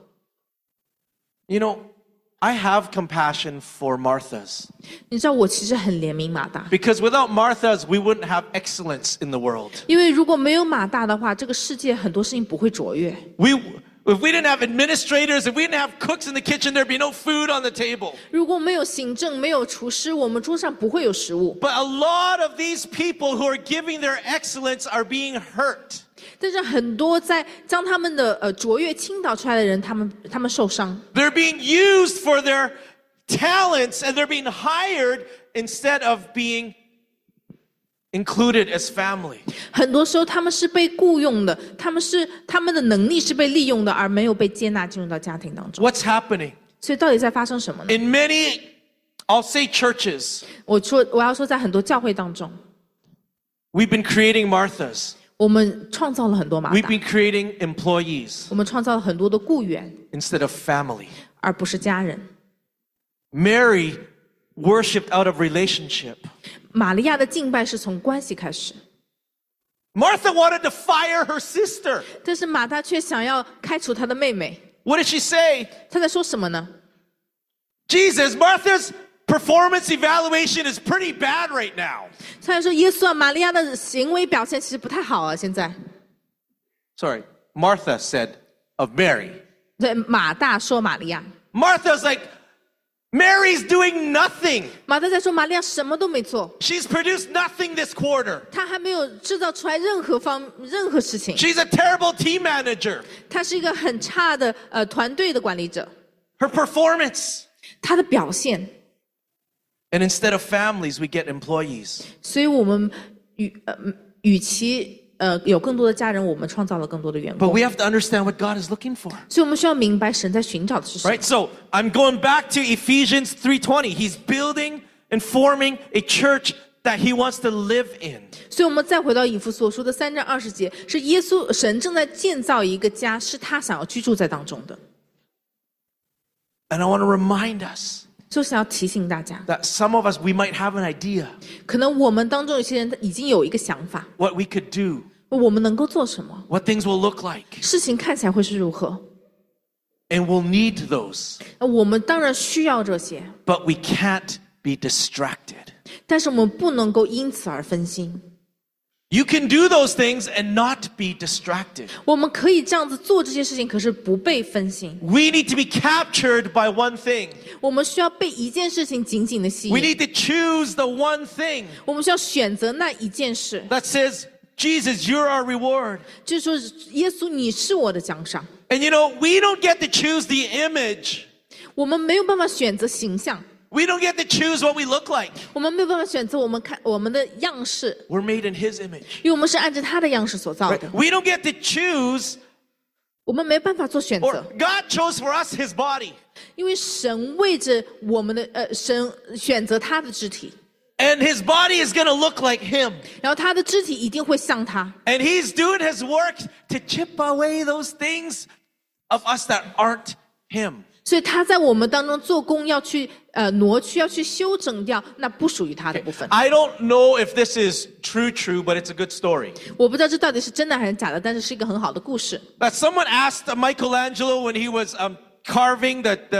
You know, I have compassion for Marthas 你知道，我其实很怜悯马大， because without Marthas, we wouldn't have excellence in the world. 因为如果没有马大的话，这个世界很多事情不会卓越。 If we didn't have administrators, if we didn't have cooks in the kitchen, there'd be no food on the table. 如果没有行政，没有厨师，我们桌上不会有食物。 But a lot of these people who are giving their excellence are being hurt. 但是很多在将他们的卓越倾倒出来的人，他们受伤， They're being used for their talents and they're being hired instead of being included as family. 很多时候他们是被雇佣的，他们的能力是被利用的，而没有被接纳进入到家庭当中。 What's happening? 所以到底在发生什么呢？ In many, I'll say churches, 我要说，在很多教会当中， we've been creating Marthas. 我们创造了很多马 We've 大， been creating employees 我们创造了很多的雇员， instead of family. 而不是家人。 Mary worshipped out of relationship. 玛利亚的敬拜是从关系开始， Martha wanted to fire her sister. 但是马大却想要开除他的妹妹。 What did she say? 他在说什么呢？ Jesus, Martha's performance evaluation is pretty bad right now. 他在说耶稣啊，玛利亚的行为表现其实不太好啊，现在。 Sorry, Martha said of Mary. 对，马大说玛利亚， Martha's like, Mary's doing nothing. 马大在说玛利亚什么都没做， She's produced nothing this quarter. 她还没有制造出来任何事情， She's a terrible team manager. 她是一个很差的团队的管理者， Her performance. 她的表现。 And instead of families, we get employees. 所以我们与其有更多的家人，我们创造了更多的员 But 工。 we have to understand what God is looking for. 所以我们需要明白神在寻找的是什么。 Right? So I'm going back to Ephesians 3:20. He's building and forming a church that he wants to live in. 所以我们再回到以弗所说的3章20节，是耶稣神正在建造一个家，是他想要居住在当中的。 And I want to remind us 就是要提醒大家， that some of us, we might have an idea 可能我们当中有些人已经有一个想法， what we could do, 我们能够做什么， what things will look like, 事情看起来会是如何。 and we'll need those, 我们当然需要这些， but we can't be distracted. 但是我们不能够因此而分心。 You can do those things and not be distracted. 我们可以这样子做这些事情，可是不被分心。 We need to be captured by one thing. 我们需要被一件事情紧紧的吸 We 引， need to choose the one thing 我们需要选择那一件事， that says, Jesus, you're our reward. 就是说，耶稣，你是我的奖赏。 And you know, we don't get to choose the image. 我们没有办法选择形象， We don't get to choose what we look like. 我们没有办法选择我们的样式， We're made in His image. 因为我们是按照他的样式所造 Right? 的， We don't get to choose, 我们没办法做选 or 择， God chose for us His body. 因为神为着我们的神选择他的肢体， And His body is going to look like Him. 然后他的肢体一定会像他， And He's doing His work to chip away those things of us that aren't Him. 所以他在我们当中做工，要去挪去，要去修整掉那不属于他的部分。 I don't know if this is true, but it's a good story. 我不知道这到底是真的还是假的，但是是一个很好的故事。 That someone asked Michelangelo when he was carving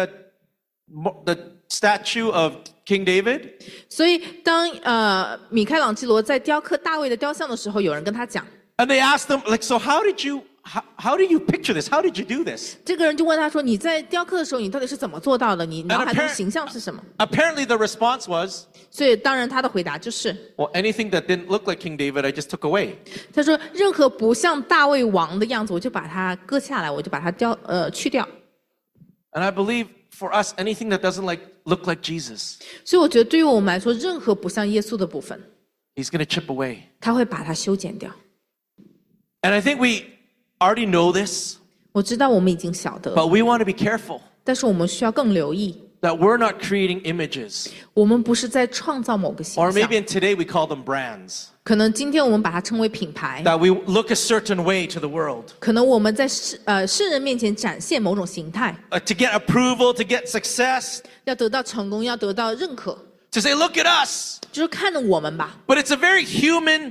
the statue of King David. 所以当米开朗基罗在雕刻大卫的雕像的时候，有人跟他讲， And they asked him, like, so how did you picture this? How did you do this? 这个人就问他说：“你在雕刻的时候，你到底是怎么做到的？你脑海中形象是什么 Apparently the response was, ？” 所以当然他的回答就是， well, anything that didn't look like King David, I just took away. 他说：“任何不像大卫王的样子，我就把它割下来，我就把它去掉。 And I believe for us, anything that doesn't look like Jesus, ” 所以我觉得对于我们来说，任何不像耶稣的部分， He's going to chip away. 他会把它修剪掉。 And I think we already know this, 我知道我们已经晓得， but we want to be careful 但是我们需要更留意， that we're not creating images. 我们不是在创造某个形 Or 象 maybe in today we call them brands. 可能今天我们把它称为品牌， That we look a certain way to the world. 可能我们在世人面前展现某种形态， To get approval, to get success, 要得到成功，要得到认可， to say, look at us. 就是看着我们吧。 But it's a very human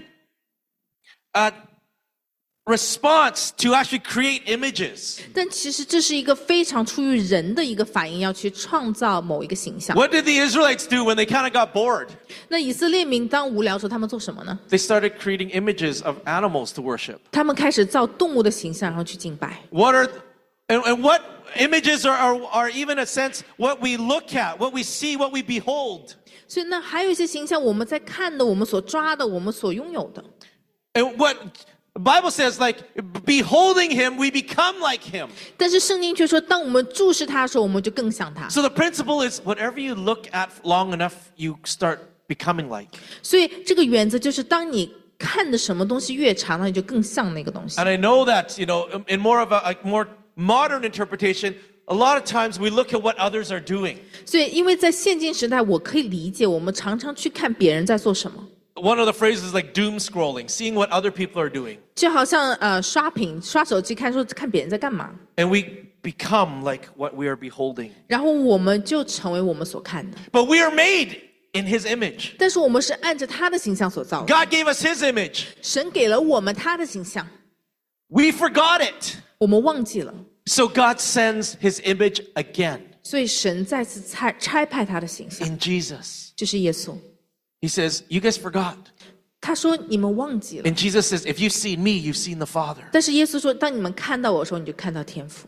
response to actually create images. 但其实这是一个非常出于人的一个反应，要去创造某一个形象。 What did the Israelites do when they kind of got bored? 那以色列民当无聊的时候，他们做什么呢？ They started creating images of animals to worship. 他们开始造动物的形象，然后去敬拜。 And what images are even a sense what we look at, what we see, what we behold. 所以那还有一些形象，我们在看的，我们所抓的，我们所拥有的。 And what the Bible says, like, beholding Him, we become like Him. 但是圣经却说，当我们注视他的时候，我们就更像他。 So the principle is whatever you look at long enough, you start becoming like. 所以这个原则就是，当你看的什么东西越长，那你就更像那个东西。 And I know that, you know, in more of a more modern interpretation, a lot of times we look at what others are doing. 所以，因为在现今时代，我可以理解，我们常常去看别人在做什么， One of the phrases is like doom scrolling, seeing what other people are doing. 就好像刷手机看别人在干嘛， And we become like what we are beholding. 然后我们就成为我们所看的。 But we are made in His image. 但是我们是按着他的形象所造的， God gave us His image. 神给了我们他的形象， We forgot it. 我们忘记了， So God sends His image again 所以神再次差派他的形象， in Jesus. 就是耶稣。 He says, you guys forgot. 他说你们忘记了， And Jesus says, if you've seen me, you've seen the Father. 但是耶稣说，当你们看到我的时候，你就看到天父。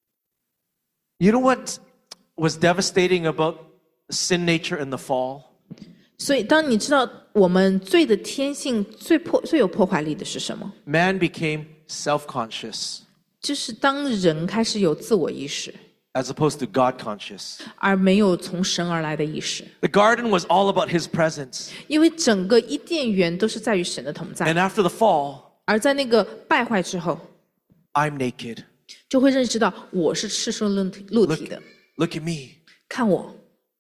You know what was devastating about sin nature in the fall? 所以，当你知道我们罪的天性最有破坏力的是什么？ Man became self-conscious 就是当人开始有自我意识， as opposed to God conscious. 而没有从神而来的意识。 The garden was all about His presence. 因为整个伊甸园都是在于神的同在， And after the fall, 而在那个败坏之后， I'm naked. 就会认识到我是赤身露体的。 Look at me. 看我，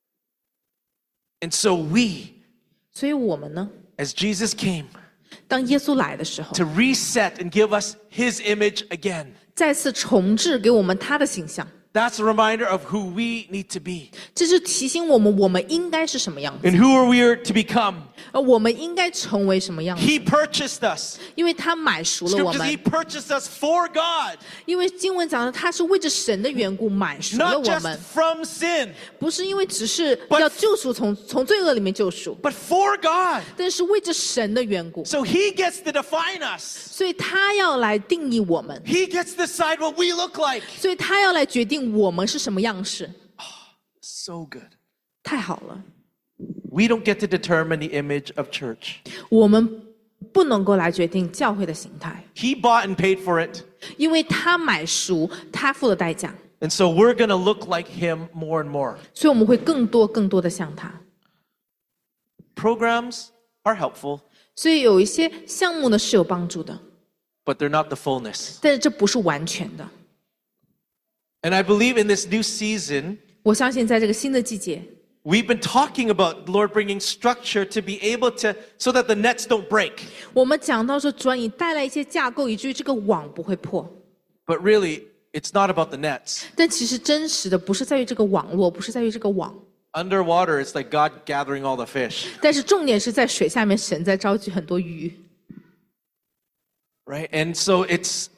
And so we, 所以我们呢， as Jesus came 当耶稣来的时候， to reset and give us His image again, 再次重置给我们他的形象， That's a reminder of who we need to be 这是提醒我们，我们应该是什么样子， and who are we are to become. 而我们应该成为什么样子。 He purchased us. 因为他买赎了我 Scripture says He 们， purchased us for God, 因为经文讲的他是为着神的缘故买赎了 not 我 just 们， from sin, 不是因为只是 But- 要救赎从罪恶里面救赎， but for God. 但是为着神的缘故， So He gets to define us. 所以他要来定义我们， He gets to decide what we look like. 所以他要来决定我们是什么样式。 So good. 太好了， We don't get to determine the image of church. 我们不能够来决定教会的形态， He bought and paid for it. 因为他买赎，他付了代价， And so we're going to look like Him more and more. 所以我们会更多的像他。 Programs are helpful, 所以有一些项目呢是有帮助的， but they're not the fullness. 但是这不是完全的。 And I believe in this new season, 我相信在这个新的季节， we've been talking about the Lord bringing structure to be able to, so that the nets don't break. 我们讲到说，主啊，你带来一些架构，以至于这个网不会破。 But really, it's not about the nets. 但其实真实的不是在于这个网络，不是在于这个网， Underwater, it's like God gathering all the fish, 但是重点是在水下面，神在召集很多鱼。 right? And so it's,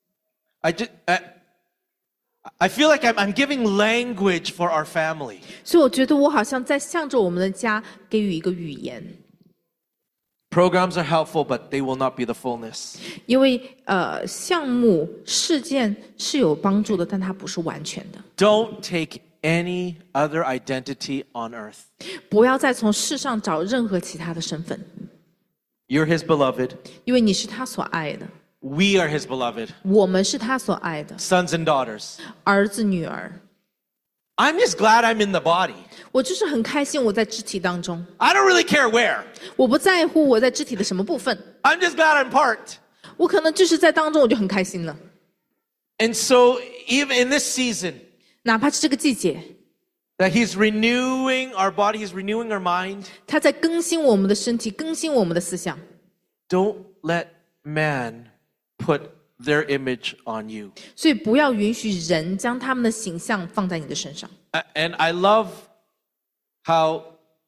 I feel like I'm giving language for our family. 所以我觉得我好像在向着我们的家给予一个语言， Programs are helpful, but they will not be the fullness. 因为项目事件是有帮助的，但它不是完全的。 Don't take any other identity on earth. 不要再从世上找任何其他的身份， You're His beloved. 因为你是他所爱的， We are His beloved. 我们是他所爱的 Sons and daughters. 儿子女儿。 I'm just glad I'm in the body. 我就是很开心，我在肢体当中， I don't really care where. 我不在乎我在肢体的什么部分， I'm just glad I'm part. 我可能就是在当中我就很开心了。 And so, even in this season, 哪怕是这个季节， that He's renewing our body, He's renewing our mind. 他在更新我们的身体，更新我们的思想。 Don't let man put their image on you. 所以不要允许人将他们的形象放在你的身上。 And I love how,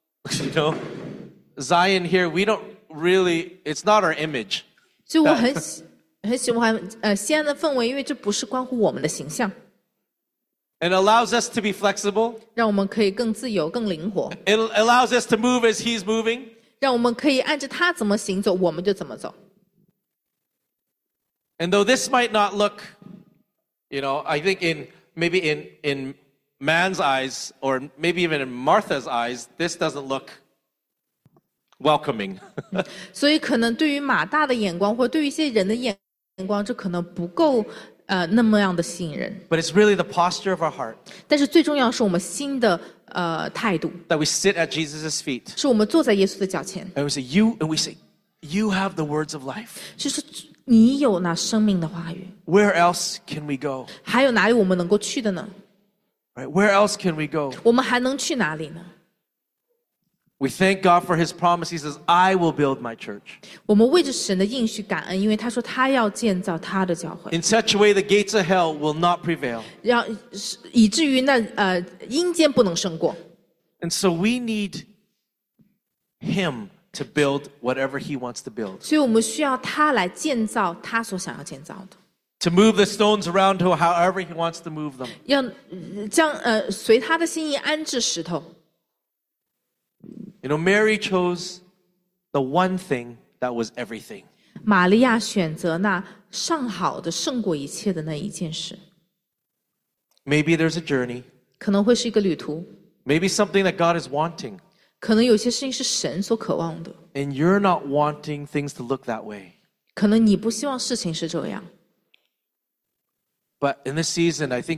Zion here, we don't really, it's not our image. 所以我很喜欢西安的氛围，因为这不是关乎我们的形象， It allows us to be flexible. 让我们可以更自由、更灵活， It allows us to move as He's moving. 让我们可以按着他怎么行走，我们就怎么走。 And though this might not look, I think maybe in man's eyes, or maybe even in Martha's eyes, this doesn't look welcoming. 所以可能对于马大的眼光，或对于一些人的眼光，这可能不够那么样的吸引人。 But it's really the posture of our heart 但是最重要是我们心的态度， that we sit at Jesus' feet 是我们坐在耶稣的脚前， and we say, you have the words of life. 就是你有那生命的话语。 Where else can we go? 还有哪里我们能够去的呢？ Right? Where else can we go? 我们还能去哪里呢？ We thank God for His promise. He says, I will build my church. 我们为着神的应许感恩，因为他说他要建造他的教会， In such a way, the gates of hell will not prevail. 让以至于那阴间不能胜过。 And so we need Him to build whatever He wants to build. 所以我们需要他来建造他所想要建造的， To move the stones around to however He wants to move them. 要将随他的心意安置石头。 Mary chose the one thing that was everything. 玛利亚选择那上好的胜过一切的那一件事， Maybe there's a journey. 可能会是一个旅途， Maybe something that God is wanting. 可能有些事情是神所渴望的， And you're not wanting things to look that way. 可能你不希望事情是这样。 But in this season, I think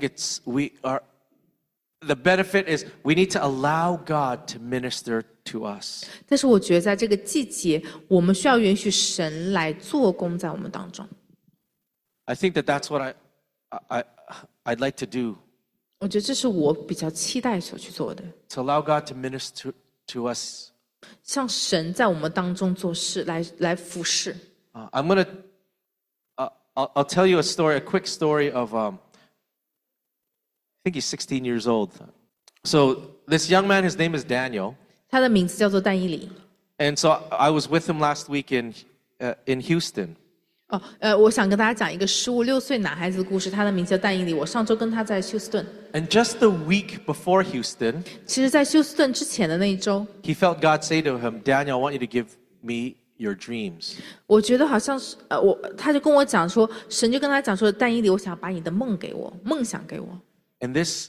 the benefit is we need to allow God to minister to us. 但是我觉得在这个季节，我们需要允许神来做工在我们当中。 I think that's what I'd like to do, 我觉得这是我比较期待所去做的， to allow God to minister to us. 像神在我们当中做事，来服侍。 I'm gonna, I'll tell you a quick story of think he's 16 years old. So this young man, his name is Daniel. 他的名字叫做但以理。 And so I was with him last week in Houston. 我想跟大家讲一个15、16岁男孩子的故事，他的名字叫但以理。我上周跟他在休斯顿， And just the week before Houston, 其实，在休斯顿之前的那一周， he felt God say to him, Daniel, I want you to give me your dreams. 我觉得好像是他就跟我讲说，神就跟他讲说，但以理，我想把你的梦给我，梦想给我。 And this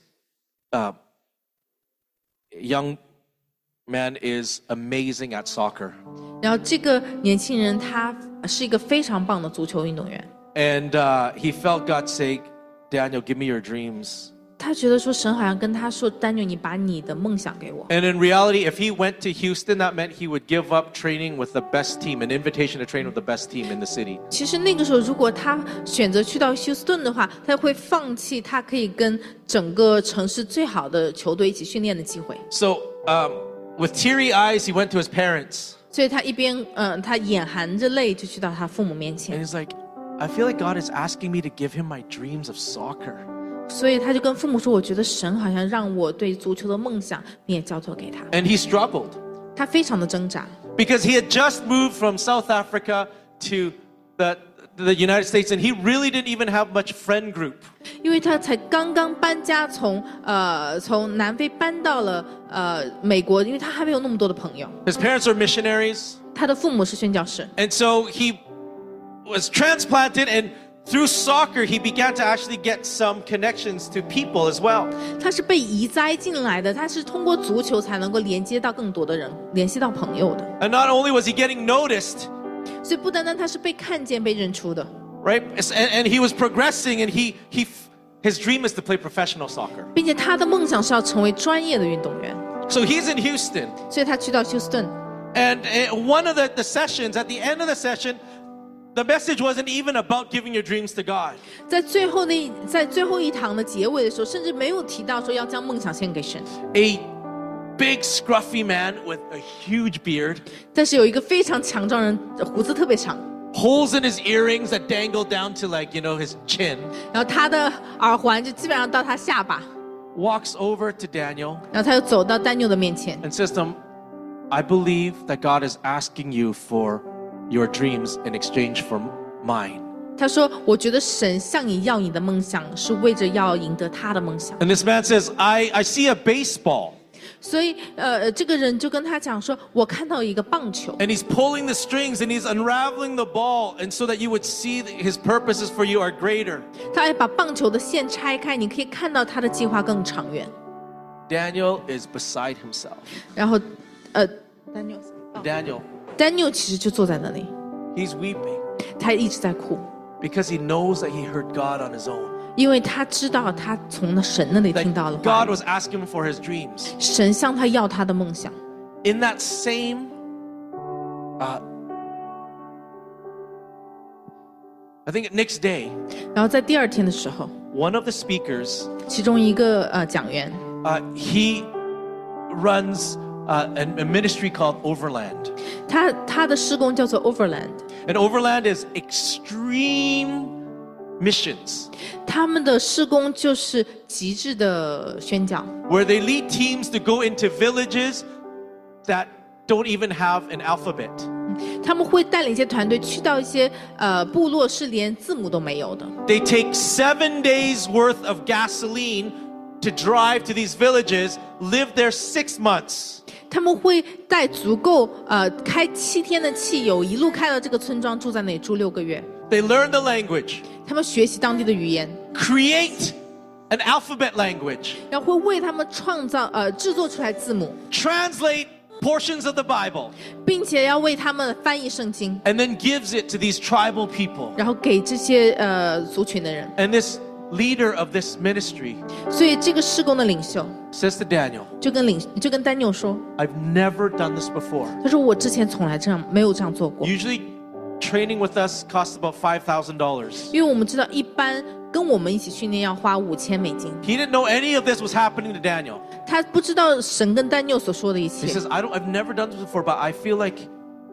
young man is amazing at soccer. 然后这个年轻人他是一个非常棒的足球运动员， And he felt God say, Daniel, give me your dreams. 他觉得说神好像跟他说，丹尼，你把你的梦想给我。 And in reality, if he went to Houston, that meant he would give up training with the best team, an invitation to train with the best team in the city. 其实那个时候，如果他选择去到休斯顿的话，他会放弃他可以跟整个城市最好的球队一起训练的机会。 So with teary eyes, he went to his parents. 所以他一边他眼含着泪就去到他父母面 And 前， he's like, I feel like God is asking me to give him my dreams of soccer. 所以他就跟父母说：“我觉得神好像让我对足球的梦想，你也交托给他。 And he struggled ” 他非常的挣扎， because he had just moved from South Africa to the United States, and he really didn't even have much friend group. 因为他才刚刚搬家从南非搬到了美国，因为他还没有那么多的朋友。 His parents are missionaries, 他的父母是宣教士， and so he was transplanted, and through soccer, he began to actually get some connections to people as well. 他是被移栽进来的，他是通过足球才能够连接到更多的人，联系到朋友的。 And not only was he getting noticed, 所以不单单他是被看见、被认出的， right? And he was progressing, and his dream is to play professional soccer. 并且他的梦想是要成为专业的运动员， So he's in Houston, 所以他去到休斯顿。 and one of the sessions, at the end of the session, the message wasn't even about giving your dreams to God. 在最后一堂的结尾的时候，甚至没有提到说要将梦想献给神。 A big scruffy man with a huge beard, 但是有一个非常强壮人，胡子特别长， holes in his earrings that dangle down to his chin, 然后他的耳环就基本上到他下巴， walks over to Daniel 然后他就走到丹尼尔的面前， and says to him, I believe that God is asking you for your dreams in exchange for mine. 他说：“我觉得神向你要你的梦想，是为着要赢得他的梦想。 And this man says, I see a baseball. ” 所以，这个人就跟他讲说：“我看到一个棒球， And he's pulling the strings and he's unraveling the ball, and so that you would see that his purposes for you are greater. 他要把棒球的线拆开，你可以看到他的计划更长远。 Daniel is beside himself. ” 然后，Daniel 其实就坐在那里， He's weeping 他一直在哭， because he knows that he heard God on his own. 因为他知道他从神那里听到了 That 话 God，was asking him for his dreams. 神向他要他的梦想。 In that same, I think next day, 然后在第二天的时候， one of the speakers, 其中一个讲员， he runs a ministry called Overland. 他的事工叫做 Overland， And Overland is extreme missions, 他们的事工就是极致的宣教， where they lead teams to go into villages that don't even have an alphabet. 他们会带领一些团队去到一些部落是连字母都没有的， They take 7 days worth of gasoline to drive to these villages, live there 6 months. 他们会带足够开7天的汽油，一路开到这个村庄，住在那里住6个月。 They learn the language, 他们学习当地的语言， create an alphabet language, 然后会为他们创造制作出来字母， translate portions of the Bible, 并且要为他们翻译圣经， and then gives it to these tribal people. 然后给这些族群的人。 And this leader of this ministry 所以这个事工的领袖 says to Daniel, 就跟丹尼尔说， I've never done this before. 他说我之前从来没有这样做过， Usually training with us costs about $5,000. 因为我们知道一般跟我们一起训练要花5000美金。 He didn't know any of this was happening to Daniel. 他不知道神跟丹尼尔所说的一 He 切， says, I've never done this before, but I feel like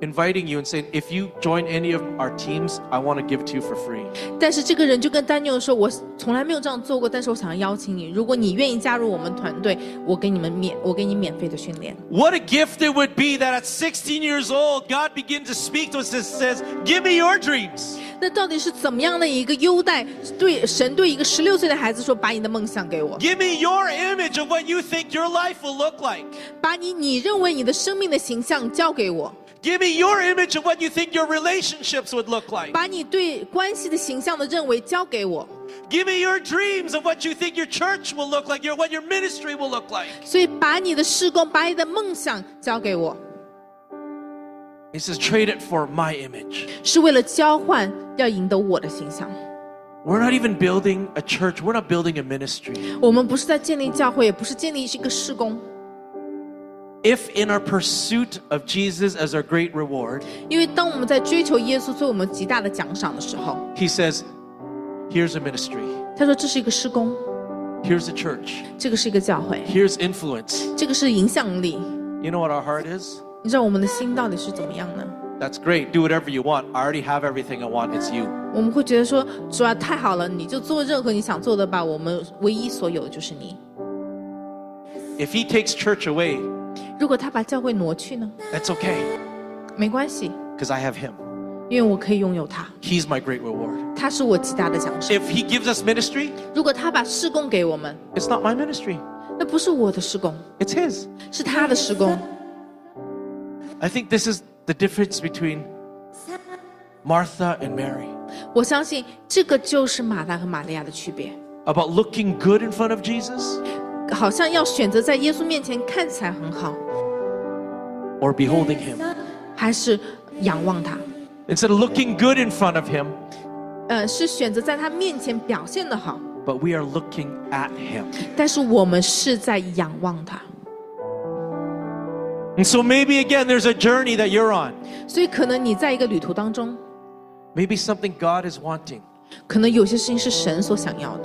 inviting you and saying, if you join any of our teams, I want to give it to you for free. 但是这个人就跟丹尼尔说：“我从来没有这样做过，但是我想要邀请你，如果你愿意加入我们团队，我给你免费的训练。” What a gift it would be that at 16 years old, God begins to speak to us and says, give me your dreams. 那到底是怎么样的一个优待？对神对一个16岁的孩子说：“把你的梦想给我， Give me your image of what you think your life will look like. 把你认为你的生命的形象交给我， Give me your image of what you think your relationships would look like. 把你对关系的形象的认为交给我。” Give me your dreams of what you think your church will look like, what your ministry will look like. 所以把你的事工，把你的梦想交给我， He says, trade it for my image. 是为了交换，要赢得我的形象。 We're not even building a church. We're not building a ministry. 我们不是在建立教会，也不是建立一个事工。 If in our pursuit of Jesus as our great reward, 因为当我们在追求耶稣作为我们极大的奖赏的时候， he says, here's a ministry. 他说这是一个事工， Here's a church. 这个是一个教会， Here's influence. 这个是影响力。 You know what our heart is? 你知道我们的心到底是怎么样呢？ That's great. Do whatever you want. I already have everything I want. It's you. 我们会觉得说，主啊，太好了，你就做任何你想做的吧，我们唯一所有的就是你。 If he takes church away, 如果他把教会挪去呢？ that's okay, 没关系， because I have him. 因为我可以拥有他， He's my great reward. 他是我极大的奖赏。 If he gives us ministry, 如果他把事工给我们， it's not my ministry. 那不是我的事工， It's his. 是他的事工。 I think this is the difference between Martha and Mary. 我相信这个就是马大和玛利亚的区别， About looking good in front of Jesus 好像要选择在耶稣面前看起来很好， or beholding him. 还是仰望他？ Instead of looking good in front of him, 是选择在他面前表现的好， but we are looking at him. 但是我们是在仰望他。 And so maybe again, there's a journey that you're on. 所以可能你在一个旅途当中， Maybe something God is wanting. 可能有些事情是神所想要的，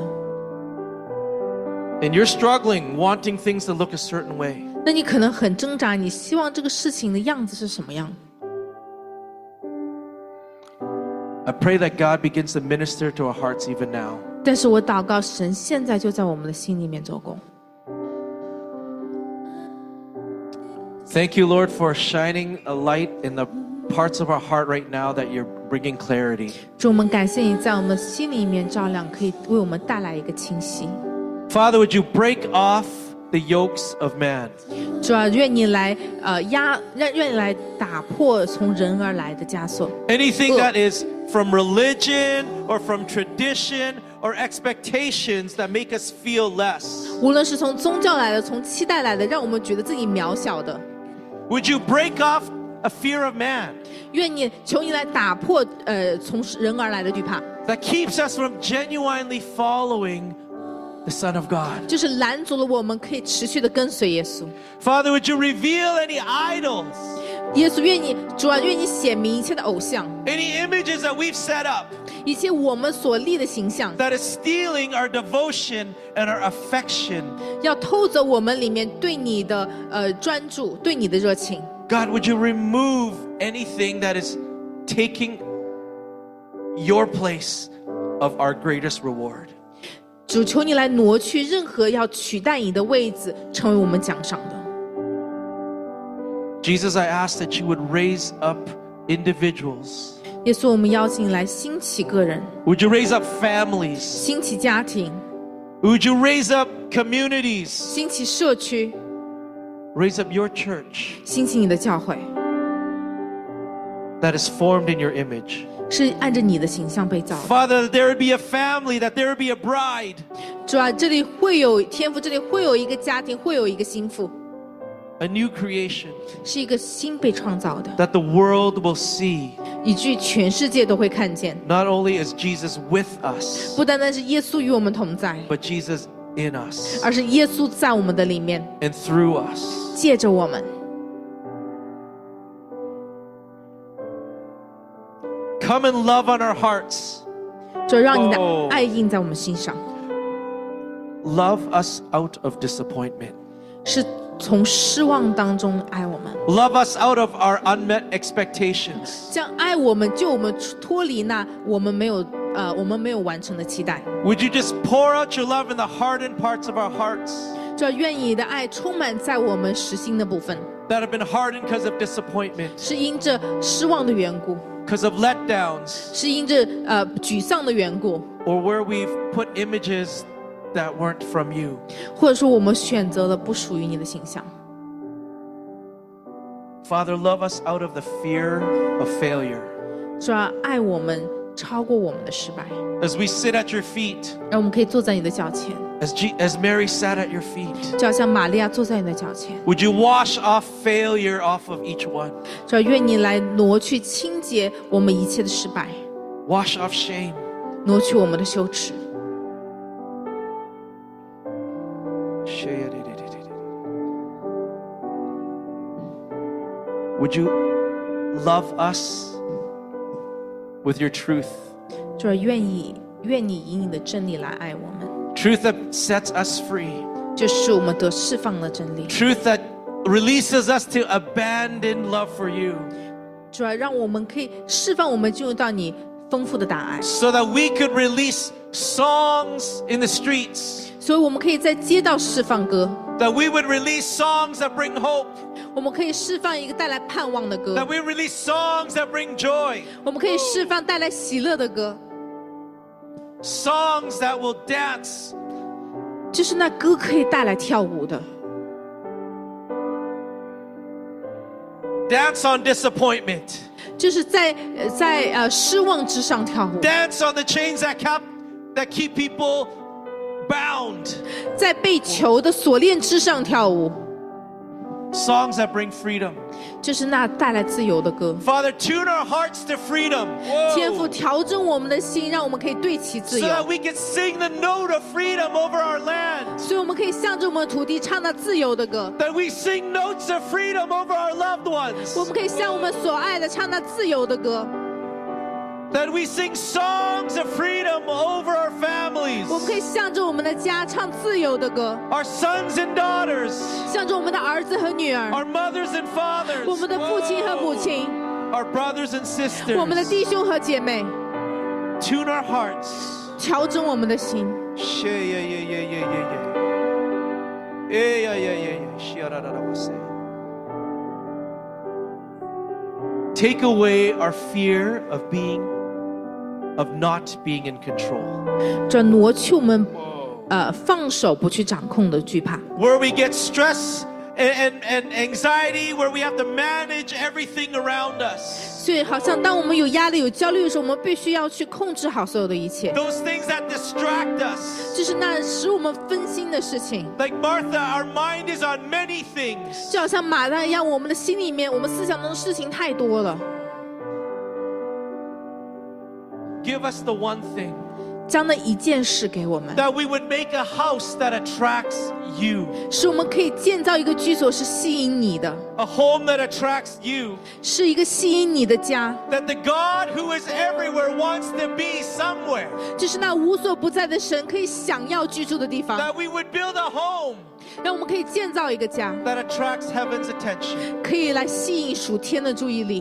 And you're struggling, wanting things to look a certain way. 那你可能很挣扎，你希望这个事情的样子是什么样？ I pray that God begins to minister to our hearts even now. 但是我祷告，神现在就在我们的心里面做工。 Thank you, Lord, for shining a light in the parts of our heart right now that you're bringing clarity. 主，我们感谢你在我们心里面照亮，可以为我们带来一个清晰。 Father, would you break off the yokes of man? 主啊，愿你来愿你来打破从人而来的枷锁。 Anything that is from religion or from tradition or expectations that make us feel less. 无论是从宗教来的，从期待来的，让我们觉得自己渺小的， Would you break off a fear of man 愿你求你来打破从人而来的惧怕， that keeps us from genuinely following the Son of God? 就是拦阻了我们可以持续的跟随耶稣。 Father, would you reveal any idols, 耶稣，主啊，愿你显明一切的偶像， any images that we've set up 一切我们所立的形象， that is stealing our devotion and our affection? 要偷走我们里面对你的专注，对你的热情。 God, would you remove anything that is taking your place of our greatest reward? 主，求你来挪去任何要取代你的位子，成为我们奖赏的。 Jesus, I ask that you would raise up individuals. 耶稣，我们邀请你来兴起个人， Would you raise up families? 兴起家庭， Would you raise up communities? 兴起社区， Raise up your church 兴起你的教会， that is formed in your image. 是按着你的形象被造的。 Father, that there would be a family, that there would be a bride, 主啊，这里会有天父，这里会有一个家庭，会有一个心腹， a new creation 是一个新被创造的， that the world will see. 以至于全世界都会看见。 Not only is Jesus with us, 不单单是耶稣与我们同在， but Jesus in us 而是耶稣在我们的里面， and through us. 借着我们。 Come and love on our hearts. 主，让你的爱印在我们心上， Love us out of disappointment. 是从失望当中爱我们， Love us out of our unmet expectations. 这样爱我们，救我们脱离那我们没有完成的期待。 Would you just pour out your love in the hardened parts of our hearts 这愿意你的爱充满在我们实心的部分， that have been hardened because of disappointment, 是因着失望的缘故， because of letdowns, 是因着沮丧的缘故， or where we've put images that weren't from you? 或者说我们选择了不属于你的形象。 Father, love us out of the fear of failure. 主要爱我们超过我们的失败， As we sit at your feet, 让我们可以坐在你的脚前， as Mary sat at your feet, 就好像玛利亚坐在你的脚前。 would you wash off failure off of each one? 主要愿你来挪去清洁我们一切的失败， Wash off shame. 挪去我们的羞耻。 Would you love us with your truth? 主要愿你以你的真理来爱我们， Truth that sets us free. 就使我们得释放的真理。 Truth that releases us to abandon love for you, 主要让我们可以释放我们进入到你丰富的大爱， so that we could release songs in the streets, 所以我们可以在街道释放歌， that we would release songs that bring hope, 我们可以释放一个带来盼望的歌 that，we release songs that bring joy, 我们可以释放带来喜乐的歌， songs that will dance, 就是那歌可以带来跳舞的， dance on disappointment, 就是在失望之上跳舞， dance on the chains that keep people bound, 在被囚的锁链之上跳舞， songs that bring freedom. 就是那带来自由的歌。 Father, tune our hearts to freedom. 天父调整我们的心，让我们可以对齐自 So 由， that we can sing the note of freedom over our land. 所以我们可以向着我们的土地唱那自由的歌， That we sing notes of freedom over our loved ones. 我们可以向我们所爱的唱那自由的歌， That we sing songs of freedom over our families. 我们可以向着我们的家唱自由的歌， Our sons and daughters. 向着我们的儿子和女儿， Our mothers and fathers. 我们的父亲和母亲， Our brothers and sisters. 我们的弟兄和姐妹， Tune our hearts. 调整我们的心， Yeah, yeah, yeah, yeah, yeah, yeah, yeah. Yeah, yeah, yeah, yeah, yeah. Shiarararabase. Take away our fear of not being in control. 这挪去我们放手不去掌控的惧怕， Where we get stress and anxiety, where we have to manage everything around us. 所以好像当我们有压力、有焦虑的时候，我们必须要去控制好所有的一切， Those things that distract us. 就是那使我们分心的事情。 Like Martha, our mind is on many things. 就好像马大一样，我们的心里面，我们思想中的事情太多了。 Give us the one thing, 将那一件事给我们， that we would make a house that attracts you, 使我们可以建造一个居所是吸引你的， a home that attracts you, 是一个吸引你的家， that the God who is everywhere wants to be somewhere, 就是那无所不在的神可以想要居住的地方， that we would build a home 让我们可以建造一个家， that attracts heaven's attention. 可以来吸引属天的注意力。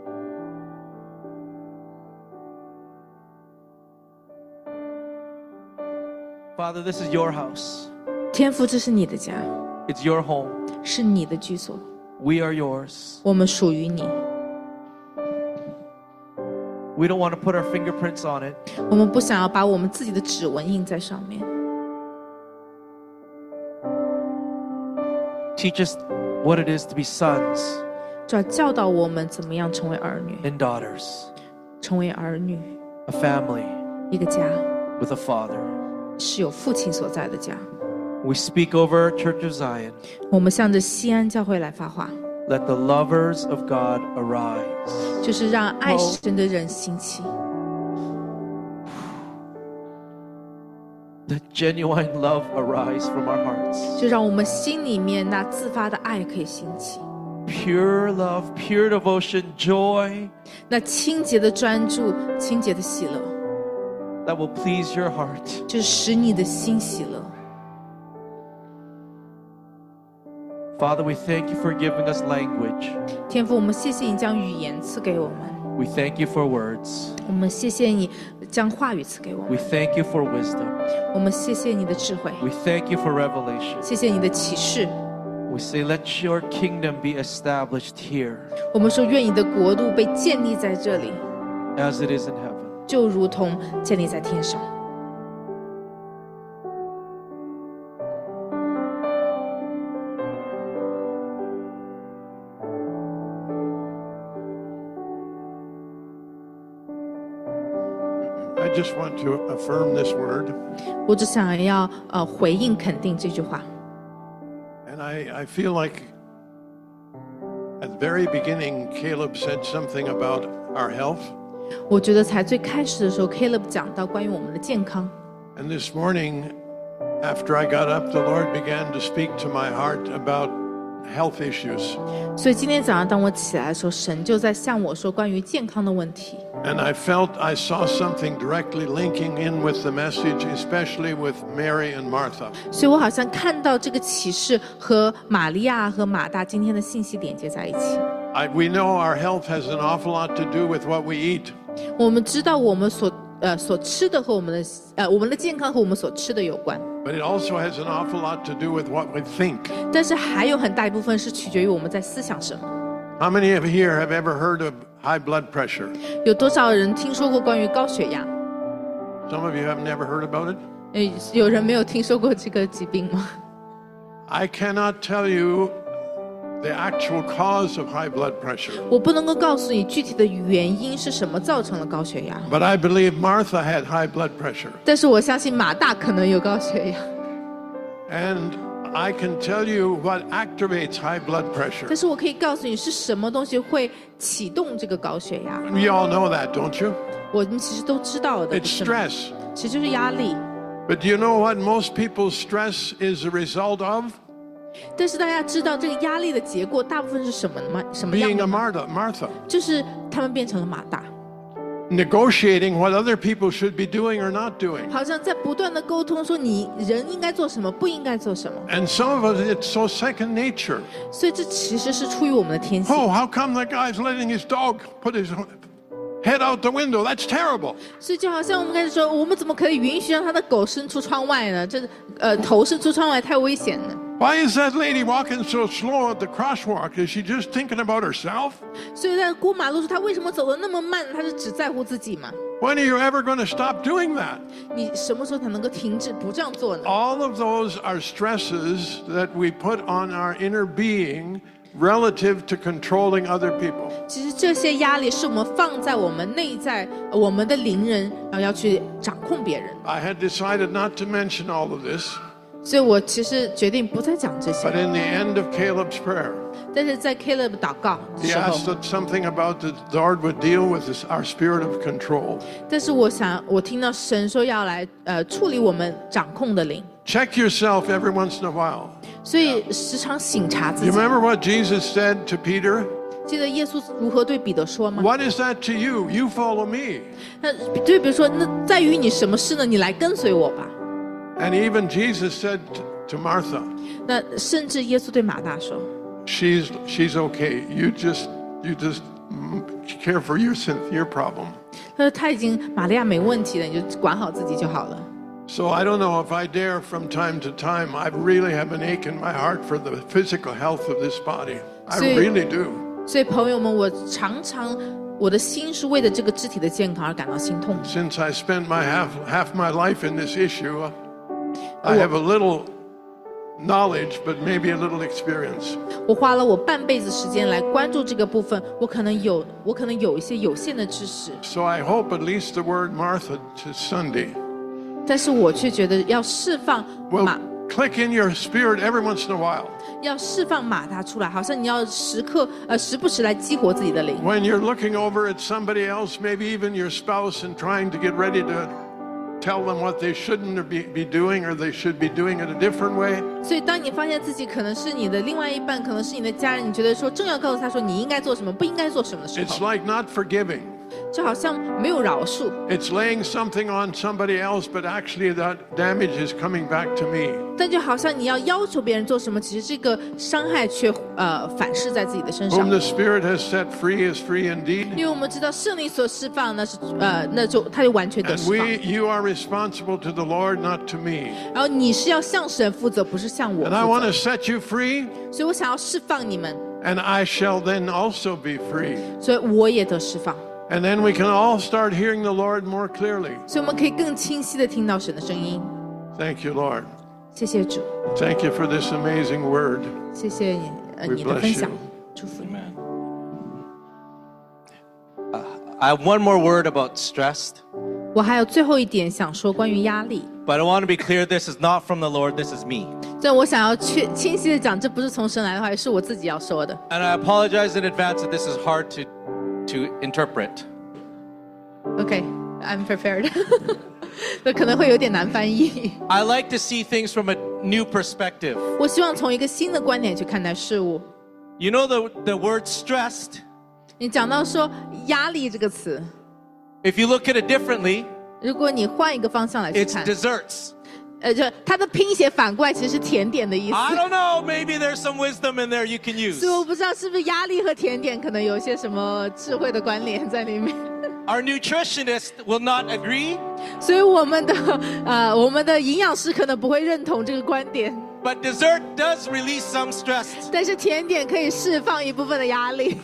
Father, this is your house. 天父，这是你的家， It's your home. 是你的居所， We are yours. 我们属于你。 We don't want to put our fingerprints on it. 我们不想要把我们自己的指纹印在上面， Teach us what it is to be sons 主要教导我们怎么样成为儿女， and daughters, 成为儿女， a family 一个家 with a father. 是有父亲所在的家。 We speak over Church of Zion. 我们向着西安教会来发话， Let the lovers of God arise. 就是让爱神的人兴起， Let genuine love arise from our hearts. 就让我们心里面那自发的爱可以兴起， Pure love, pure devotion, joy 那清洁的专注、清洁的喜乐， that will please your heart. 就是使你的心喜乐。 Father, we thank you for giving us language. 天父，我们谢谢你将语言赐给我们， We thank you for words. 我们谢谢你将话语赐给我 We 们， thank you for wisdom. 我们谢谢你的智慧， We thank you for revelation. 谢谢你的启示。 We say, let your kingdom be established here 我们说，愿你的国度被建立在这里， as it is in heaven. 就如同建立在天上。 I just want to affirm this word. 我只想要回应肯定这句话。 And I feel like at the very beginning, Caleb said something about our health. 我觉得才最开始的时候 ，Caleb 讲到关于我们的健康。 And this morning, after I got up, the Lord began to speak to my heart about health issues. 所以今天早上当我起来的时候，神就在向我说关于健康的问题。 And I felt I saw something directly linking in with the message, especially with Mary and Martha. 所以我好像看到这个启示和玛利亚和马大今天的信息连接在一起。 We know our health has an awful lot to do with what we eat. 我们知道我们所吃的和我们的健康和我们所吃的有关， But it also has an awful lot to do with what we think. 但是还有很大一部分是取决于我们在思想什么。 How many of you here have ever heard of high blood pressure? 有多少人听说过关于高血压？ Some of you have never heard about it. 有人没有听说过这个疾病吗？ I cannot tell you the actual cause of high blood pressure. 我不能够告诉你具体的原因是什么造成了高血压， But I believe Martha had high blood pressure. 但是我相信马大可能有高血压。 And I can tell you what activates high blood pressure. 但是我可以告诉你是什么东西会启动这个高血压。 You all know that, don't you? 我们其实都知道的，不 It's 是吗？ stress. 其实就是压力。 But do you know what most people's stress is a result of? 但是大家知道这个压力的结果大部分是什么吗？什么样 Being 的 a 吗？ Martha. 就是他们变成了马大， Negotiating what other people should be doing or not doing. 好像在不断的沟通，说你人应该做什么，不应该做什么。 And some of us, it's so second nature. 所以这其实是出于我们的天性。 Oh, how come the guy's letting his dog put his head out the window? That's terrible. 所以就好像我们开始说，我们怎么可以允许让他的狗伸出窗外呢？这头伸出窗外太危险了。 Why is that lady walking so slow at the crosswalk? Is she just thinking about herself? 所以在过马路时，他为什么走得那么慢？他是只在乎自己吗？ When are you ever going to stop doing that? 你什么时候才能够停止不这样做呢？ All of those are stresses that we put on our inner being relative to controlling other people. 其实这些压力是我们放在我们内在、我们的灵人，然后要去掌控别人。 I had decided not to mention all of this, 所以我其实决定不再讲这 but 些。 in the end of Caleb's prayer, 但是在 Caleb 祷告的 he 时候 asked，that something about the Lord would deal with our spirit of control. 但是我听到神说要来处理我们掌控的灵， Check yourself every once in a while. 所以时常省察自 You 己。 remember what Jesus said to Peter? 记得耶稣如何对彼得说吗？ What is that to you? You follow me. 那对比如说，那在于你什么事呢？你来跟随我吧。 And even Jesus said to Martha, 那甚至耶稣对马大说 she's okay. You just care for your problem. 他说他已经玛利亚没问题了，你就管好自己就好了。 So I don't know if I dare from time to time. I really have an ache in my heart for the physical health of this body. I See- really do. 所以朋友们，我常常我的心是为了这个肢体的健康而感到心痛。 Since I spent half my life in this issue, I have a little knowledge, but maybe a little experience. 我花了我半辈子时间来关注这个部分，我可能有一些有限的知识， So I hope at least the word Martha to Sunday 但是我却觉得要释放 will 马， click in your spirit every once in a while. 要释放马达出来，好像你要时不时来激活自己的灵。 When you're looking over at somebody else, maybe even your spouse, and trying to get ready to tell them what they shouldn't be doing or they should be doing it a different way, 所以当你发现自己可能是你的另外一半，可能是你的家人，你觉得说正要告诉他说你应该做什么，不应该做什么的时 it's 候， like not forgiving. 就好像没有饶恕。 It's laying something on somebody else, but actually that damage is coming back to me. 但就好像你要求别人做什么，其实这个伤害却反噬在自己的身 Whom 上。 the Spirit has set free is free 因 indeed. 为我们知道圣灵所释放呢是他就完全的 And 释放。 you are responsible to the Lord, not to me. 然后你是要向神负责，不是向我 And I 负 want 责 to。set you free, 所以我想要释放你们， and I shall then also be free. 所以我也得释放。 And then we can all start hearing the Lord more clearly. 所以我们可以更清晰的听到神的声音。 Thank you, Lord. 谢谢主， Thank you for this amazing word. 谢谢你 We 你的 bless 分享 you.， 祝福你。 I have one more word about stressed, 我还有最后一点想说关于压力， but I want to be clear this is not from the Lord, this is me. 所以我想要清晰的讲，这不是从神来的话，也是我自己要说的。 And I apologize in advance that this is hard to interpret. OK，I'm prepared 。那可能会有点难翻译。 I like to see things from a new perspective. 我希望从一个新的观点去看待事物。 You know the word stressed, 你讲到说压力这个词， if you look at it differently, 如果你换一个方向来去 it's 看， desserts. 就它的拼写反过来其实是甜点的意思。 I don't know, maybe there's some wisdom in there you can use. 所以我不知道是不是压力和甜点可能有一些什么智慧的关联在里面。 Our nutritionist will not agree, 所以我们的营养师可能不会认同这个观点， but dessert does release some stress. 但是甜点可以释放一部分的压力。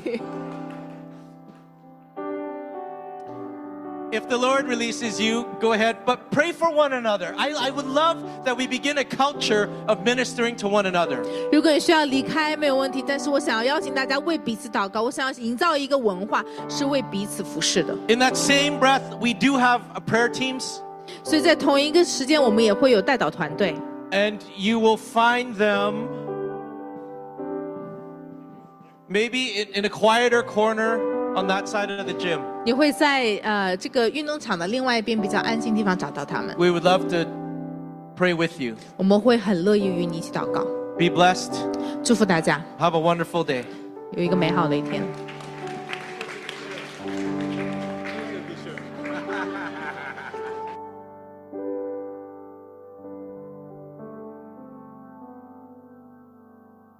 If the Lord releases you, go ahead, but pray for one another. I would love that we begin a culture of ministering to one another. 如果你需要离开没有问题，但是我想要邀请大家为彼此祷告，我想要营造一个文化是为彼此服侍的。 In that same breath, we do have prayer teams, 所以在同一个时间，我们也会有代祷团队， and you will find them maybe in a quieter corner on that side of the gym. 你会在这个运动场的另外一边比较安静的地方找到他们。 We would love to pray with you. 我们会很乐意与你一起祷告， Be blessed. 祝福大家 Have a wonderful day. 有一个美好的一天。